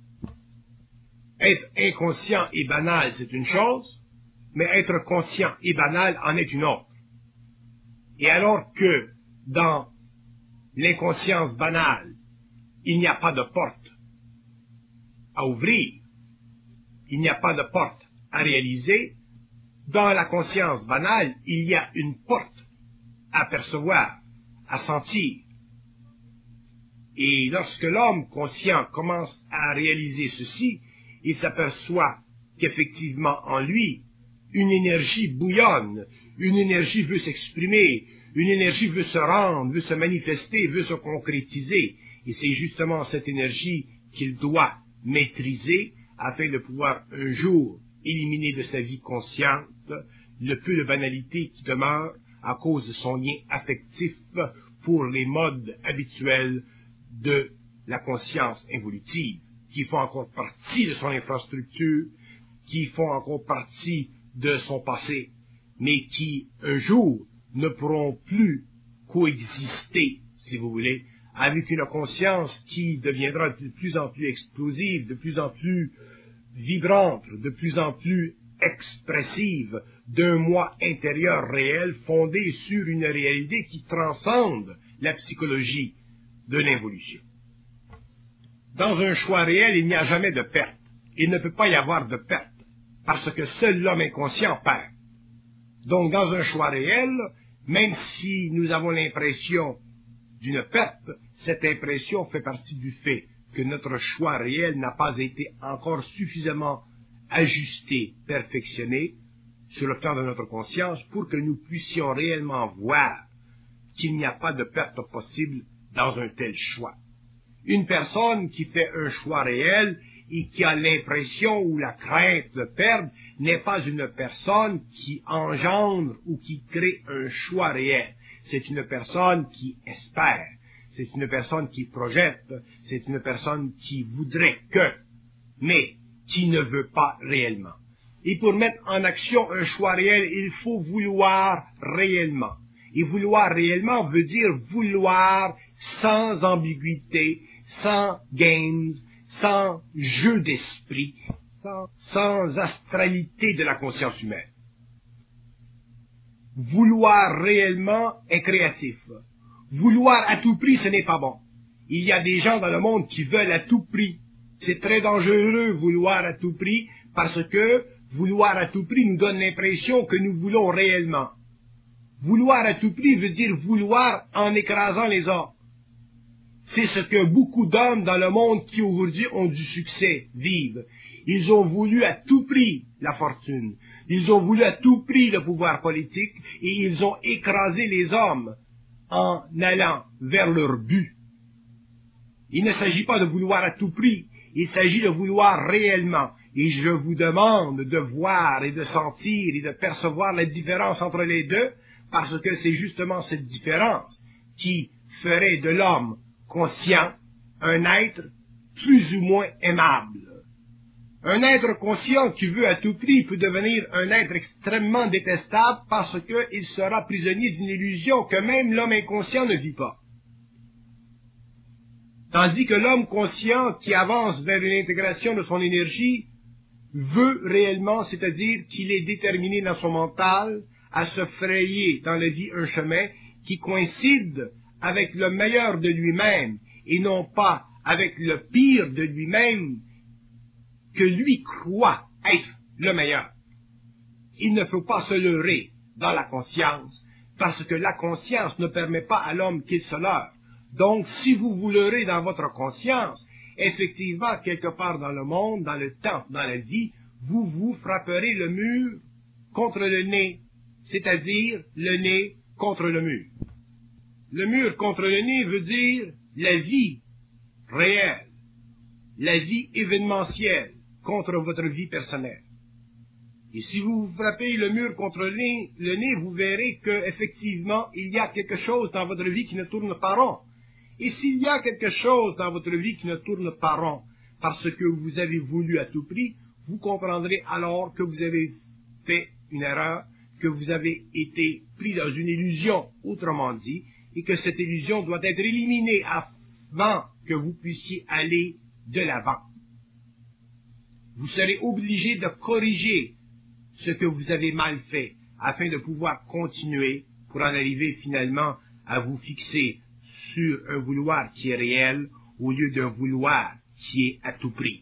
Être inconscient et banal, c'est une chose, mais être conscient et banal en est une autre. Et alors que dans l'inconscience banale, il n'y a pas de porte à ouvrir, il n'y a pas de porte à réaliser, dans la conscience banale, il y a une porte à percevoir, à sentir. Et lorsque l'homme conscient commence à réaliser ceci, il s'aperçoit qu'effectivement en lui, une énergie bouillonne, une énergie veut s'exprimer, une énergie veut se rendre, veut se manifester, veut se concrétiser. Et c'est justement cette énergie qu'il doit maîtriser afin de pouvoir un jour éliminer de sa vie consciente le peu de banalité qui demeure à cause de son lien affectif pour les modes habituels de la conscience involutive, qui font encore partie de son infrastructure, qui font encore partie de son passé, mais qui, un jour, ne pourront plus coexister, si vous voulez, avec une conscience qui deviendra de plus en plus explosive, de plus en plus vibrante, de plus en plus expressive d'un moi intérieur réel fondé sur une réalité qui transcende la psychologie de l'involution. Dans un choix réel, il n'y a jamais de perte. Il ne peut pas y avoir de perte, parce que seul l'homme inconscient perd. Donc, dans un choix réel, même si nous avons l'impression d'une perte, cette impression fait partie du fait que notre choix réel n'a pas été encore suffisamment ajusté, perfectionné, sur le plan de notre conscience, pour que nous puissions réellement voir qu'il n'y a pas de perte possible dans un tel choix. Une personne qui fait un choix réel et qui a l'impression ou la crainte de perdre n'est pas une personne qui engendre ou qui crée un choix réel. C'est une personne qui espère, c'est une personne qui projette, c'est une personne qui voudrait que, mais qui ne veut pas réellement. Et pour mettre en action un choix réel, il faut vouloir réellement. Et vouloir réellement veut dire vouloir sans ambiguïté, sans games, sans jeu d'esprit, sans, sans astralité de la conscience humaine. Vouloir réellement est créatif. Vouloir à tout prix, ce n'est pas bon. Il y a des gens dans le monde qui veulent à tout prix. C'est très dangereux, vouloir à tout prix, parce que vouloir à tout prix nous donne l'impression que nous voulons réellement. Vouloir à tout prix veut dire vouloir en écrasant les autres. C'est ce que beaucoup d'hommes dans le monde qui aujourd'hui ont du succès vivent. Ils ont voulu à tout prix la fortune. Ils ont voulu à tout prix le pouvoir politique et ils ont écrasé les hommes en allant vers leur but. Il ne s'agit pas de vouloir à tout prix. Il s'agit de vouloir réellement. Et je vous demande de voir et de sentir et de percevoir la différence entre les deux, parce que c'est justement cette différence qui ferait de l'homme conscient un être plus ou moins aimable. Un être conscient qui veut à tout prix peut devenir un être extrêmement détestable parce qu'il sera prisonnier d'une illusion que même l'homme inconscient ne vit pas. Tandis que l'homme conscient qui avance vers une intégration de son énergie veut réellement, c'est-à-dire qu'il est déterminé dans son mental à se frayer dans la vie un chemin qui coïncide avec le meilleur de lui-même et non pas avec le pire de lui-même que lui croit être le meilleur. Il ne faut pas se leurrer dans la conscience, parce que la conscience ne permet pas à l'homme qu'il se leurre. Donc, si vous vous leurrez dans votre conscience, effectivement, quelque part dans le monde, dans le temps, dans la vie, vous vous frapperez le mur contre le nez, c'est-à-dire le nez contre le mur. Le mur contre le nez veut dire la vie réelle, la vie événementielle contre votre vie personnelle. Et si vous vous frappez le mur contre le nez, le nez, vous verrez que effectivement il y a quelque chose dans votre vie qui ne tourne pas rond. Et s'il y a quelque chose dans votre vie qui ne tourne pas rond, parce que vous avez voulu à tout prix, vous comprendrez alors que vous avez fait une erreur, que vous avez été pris dans une illusion, autrement dit, et que cette illusion doit être éliminée avant que vous puissiez aller de l'avant. Vous serez obligé de corriger ce que vous avez mal fait, afin de pouvoir continuer pour en arriver finalement à vous fixer sur un vouloir qui est réel au lieu d'un vouloir qui est à tout prix.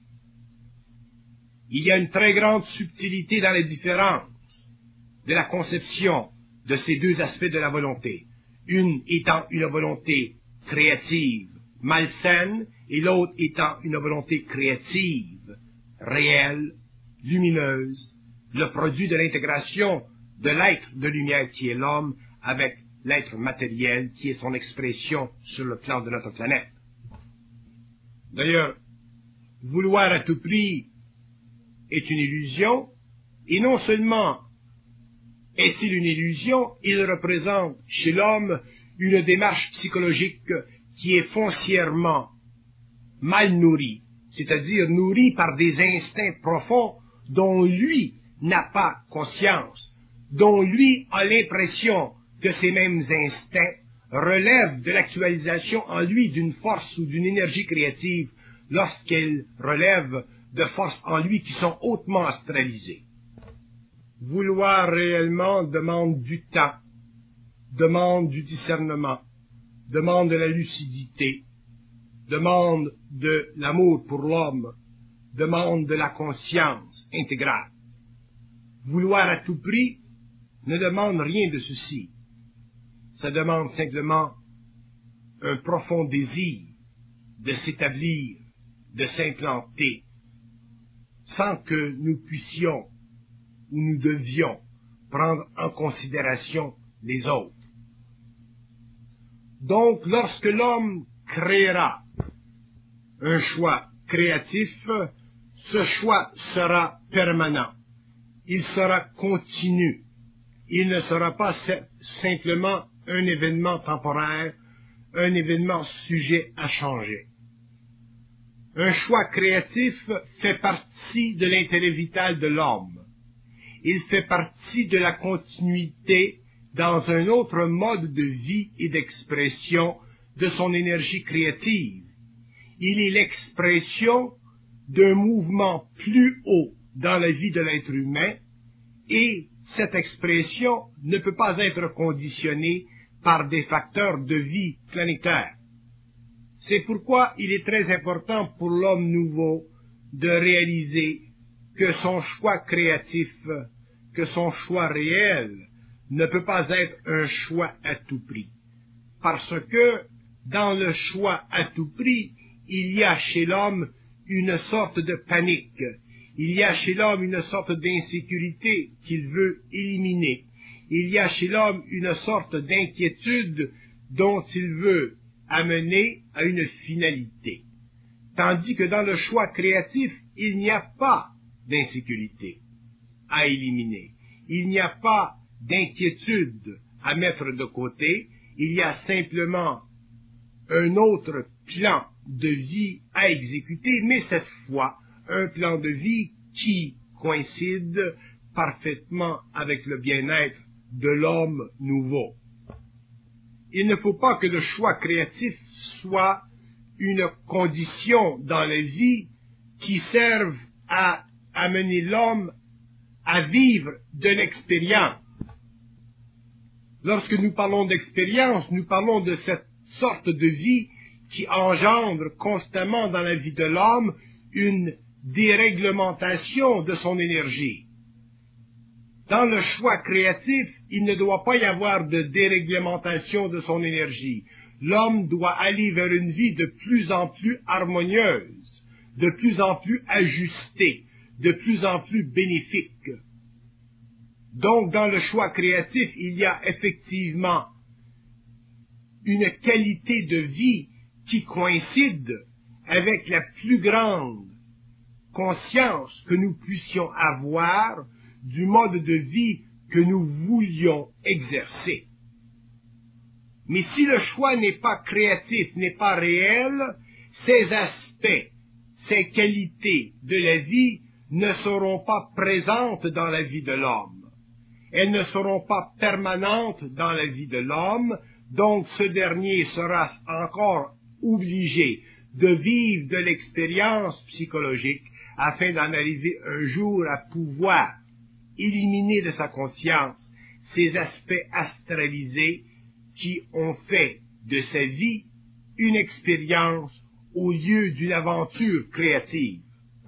Il y a une très grande subtilité dans la différence de la conception de ces deux aspects de la volonté, une étant une volonté créative, malsaine, et l'autre étant une volonté créative, réelle, lumineuse, le produit de l'intégration de l'être de lumière qui est l'homme avec l'être matériel qui est son expression sur le plan de notre planète. D'ailleurs, vouloir à tout prix est une illusion, et non seulement est-il une illusion, il représente chez l'homme une démarche psychologique qui est foncièrement mal nourrie, c'est-à-dire nourrie par des instincts profonds dont lui n'a pas conscience, dont lui a l'impression que ces mêmes instincts relèvent de l'actualisation en lui d'une force ou d'une énergie créative lorsqu'elles relèvent de forces en lui qui sont hautement astralisées. Vouloir réellement demande du temps, demande du discernement, demande de la lucidité, demande de l'amour pour l'homme, demande de la conscience intégrale. Vouloir à tout prix ne demande rien de ceci. Ça demande simplement un profond désir de s'établir, de s'implanter, sans que nous puissions ou nous devions prendre en considération les autres. Donc, lorsque l'homme créera un choix créatif, ce choix sera permanent, il sera continu, il ne sera pas simplement un événement temporaire, un événement sujet à changer. Un choix créatif fait partie de l'intérêt vital de l'homme. Il fait partie de la continuité dans un autre mode de vie et d'expression de son énergie créative. Il est l'expression d'un mouvement plus haut dans la vie de l'être humain et cette expression ne peut pas être conditionnée par des facteurs de vie planétaires. C'est pourquoi il est très important pour l'homme nouveau de réaliser que son choix créatif, que son choix réel, ne peut pas être un choix à tout prix. Parce que dans le choix à tout prix, il y a chez l'homme une sorte de panique, il y a chez l'homme une sorte d'insécurité qu'il veut éliminer, il y a chez l'homme une sorte d'inquiétude dont il veut amener à une finalité. Tandis que dans le choix créatif, il n'y a pas d'insécurité à éliminer. Il n'y a pas d'inquiétude à mettre de côté. Il y a simplement un autre plan de vie à exécuter, mais cette fois, un plan de vie qui coïncide parfaitement avec le bien-être de l'homme nouveau. Il ne faut pas que le choix créatif soit une condition dans la vie qui serve à amener l'homme à vivre de l'expérience. Lorsque nous parlons d'expérience, nous parlons de cette sorte de vie qui engendre constamment dans la vie de l'homme une déréglementation de son énergie. Dans le choix créatif, il ne doit pas y avoir de déréglementation de son énergie. L'homme doit aller vers une vie de plus en plus harmonieuse, de plus en plus ajustée, de plus en plus bénéfique. Donc, dans le choix créatif, il y a effectivement une qualité de vie qui coïncide avec la plus grande conscience que nous puissions avoir du mode de vie que nous voulions exercer. Mais si le choix n'est pas créatif, n'est pas réel, ces aspects, ces qualités de la vie ne seront pas présentes dans la vie de l'homme. Elles ne seront pas permanentes dans la vie de l'homme, donc ce dernier sera encore obligé de vivre de l'expérience psychologique afin d'en arriver un jour à pouvoir éliminer de sa conscience ces aspects astralisés qui ont fait de sa vie une expérience au lieu d'une aventure créative.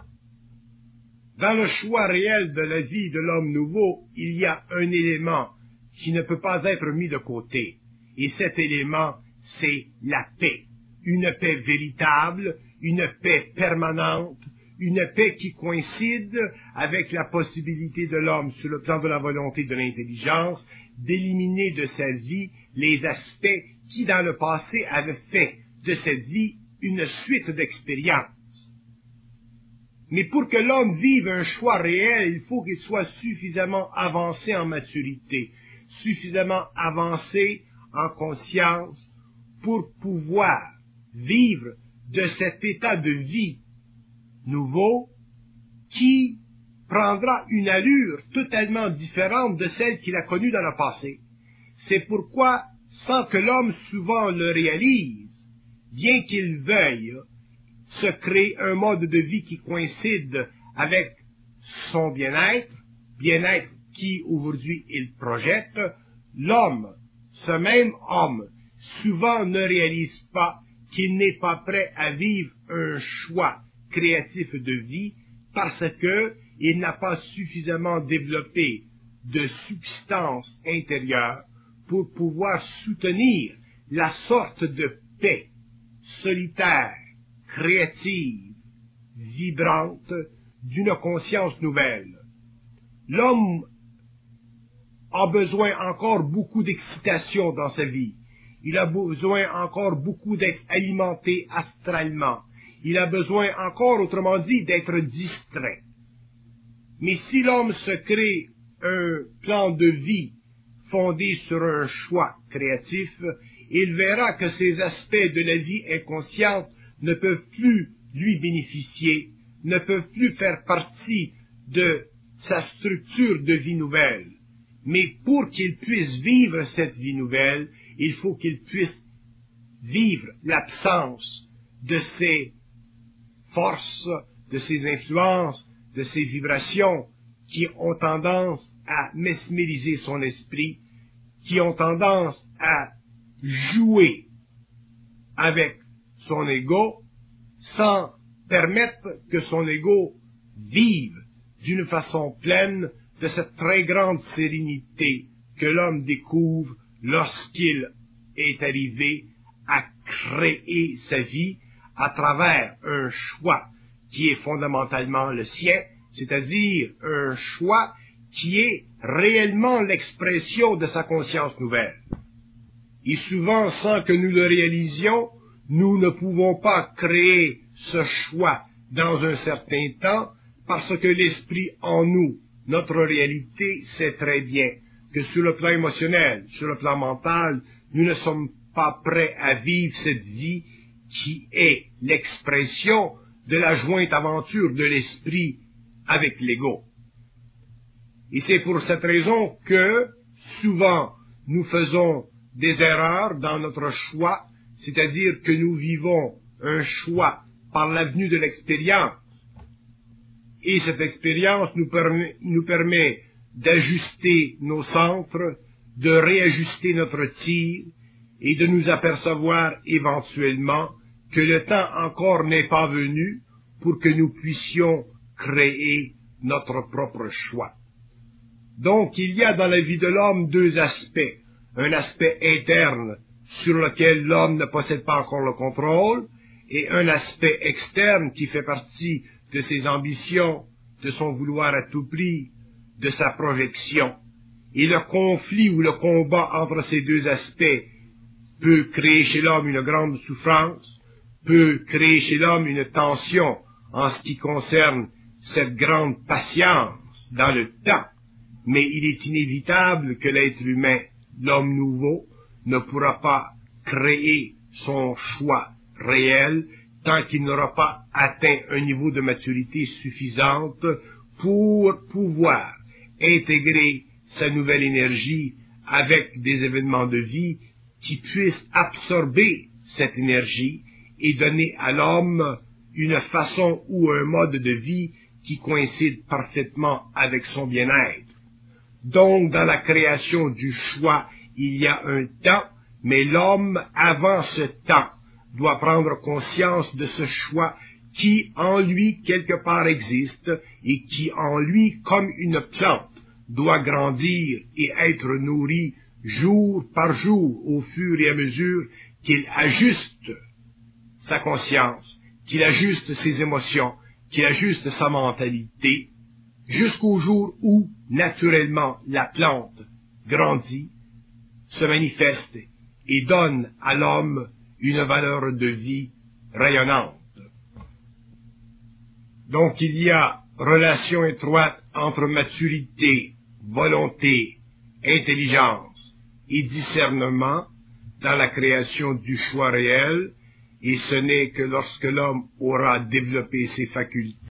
Dans le choix réel de la vie de l'homme nouveau, il y a un élément qui ne peut pas être mis de côté, et cet élément, c'est la paix. Une paix véritable, une paix permanente, une paix qui coïncide avec la possibilité de l'homme, sur le plan de la volonté et de l'intelligence, d'éliminer de sa vie les aspects qui, dans le passé, avaient fait de cette vie une suite d'expériences. Mais pour que l'homme vive un choix réel, il faut qu'il soit suffisamment avancé en maturité, suffisamment avancé en conscience pour pouvoir vivre de cet état de vie nouveau qui prendra une allure totalement différente de celle qu'il a connue dans le passé. C'est pourquoi, sans que l'homme souvent le réalise, bien qu'il veuille se créer un mode de vie qui coïncide avec son bien-être, bien-être qui aujourd'hui il projette, l'homme, ce même homme, souvent ne réalise pas qu'il n'est pas prêt à vivre un choix créatif de vie parce que il n'a pas suffisamment développé de substance intérieure pour pouvoir soutenir la sorte de paix solitaire, créative, vibrante d'une conscience nouvelle. L'homme a besoin encore beaucoup d'excitation dans sa vie. Il a besoin encore beaucoup d'être alimenté astralement. Il a besoin encore, autrement dit, d'être distrait. Mais si l'homme se crée un plan de vie fondé sur un choix créatif, il verra que ces aspects de la vie inconsciente ne peuvent plus lui bénéficier, ne peuvent plus faire partie de sa structure de vie nouvelle. Mais pour qu'il puisse vivre cette vie nouvelle, il faut qu'il puisse vivre l'absence de ces forces, de ces influences, de ces vibrations qui ont tendance à mesmériser son esprit, qui ont tendance à jouer avec son ego sans permettre que son ego vive d'une façon pleine de cette très grande sérénité que l'homme découvre lorsqu'il est arrivé à créer sa vie à travers un choix qui est fondamentalement le sien, c'est-à-dire un choix qui est réellement l'expression de sa conscience nouvelle. Et souvent, sans que nous le réalisions, nous ne pouvons pas créer ce choix dans un certain temps parce que l'esprit en nous, notre réalité, sait très bien que sur le plan émotionnel, sur le plan mental, nous ne sommes pas prêts à vivre cette vie qui est l'expression de la jointe aventure de l'esprit avec l'ego. Et c'est pour cette raison que, souvent, nous faisons des erreurs dans notre choix, c'est-à-dire que nous vivons un choix par l'avenue de l'expérience. Et cette expérience nous permet, nous permet d'ajuster nos centres, de réajuster notre tir et de nous apercevoir éventuellement que le temps encore n'est pas venu pour que nous puissions créer notre propre choix. Donc, il y a dans la vie de l'homme deux aspects. Un aspect interne sur lequel l'homme ne possède pas encore le contrôle et un aspect externe qui fait partie de ses ambitions, de son vouloir à tout prix, de sa projection. Et le conflit ou le combat entre ces deux aspects peut créer chez l'homme une grande souffrance, peut créer chez l'homme une tension en ce qui concerne cette grande patience dans le temps. Mais il est inévitable que l'être humain, l'homme nouveau, ne pourra pas créer son choix réel tant qu'il n'aura pas atteint un niveau de maturité suffisante pour pouvoir intégrer sa nouvelle énergie avec des événements de vie qui puissent absorber cette énergie et donner à l'homme une façon ou un mode de vie qui coïncide parfaitement avec son bien-être. Donc, dans la création du choix, il y a un temps, mais l'homme, avant ce temps, doit prendre conscience de ce choix qui, en lui, quelque part existe, et qui, en lui, comme une plante, doit grandir et être nourri jour par jour, au fur et à mesure qu'il ajuste sa conscience, qu'il ajuste ses émotions, qu'il ajuste sa mentalité, jusqu'au jour où, naturellement, la plante grandit, se manifeste et donne à l'homme une valeur de vie rayonnante. Donc il y a relation étroite entre maturité, volonté, intelligence et discernement dans la création du choix réel, et ce n'est que lorsque l'homme aura développé ses facultés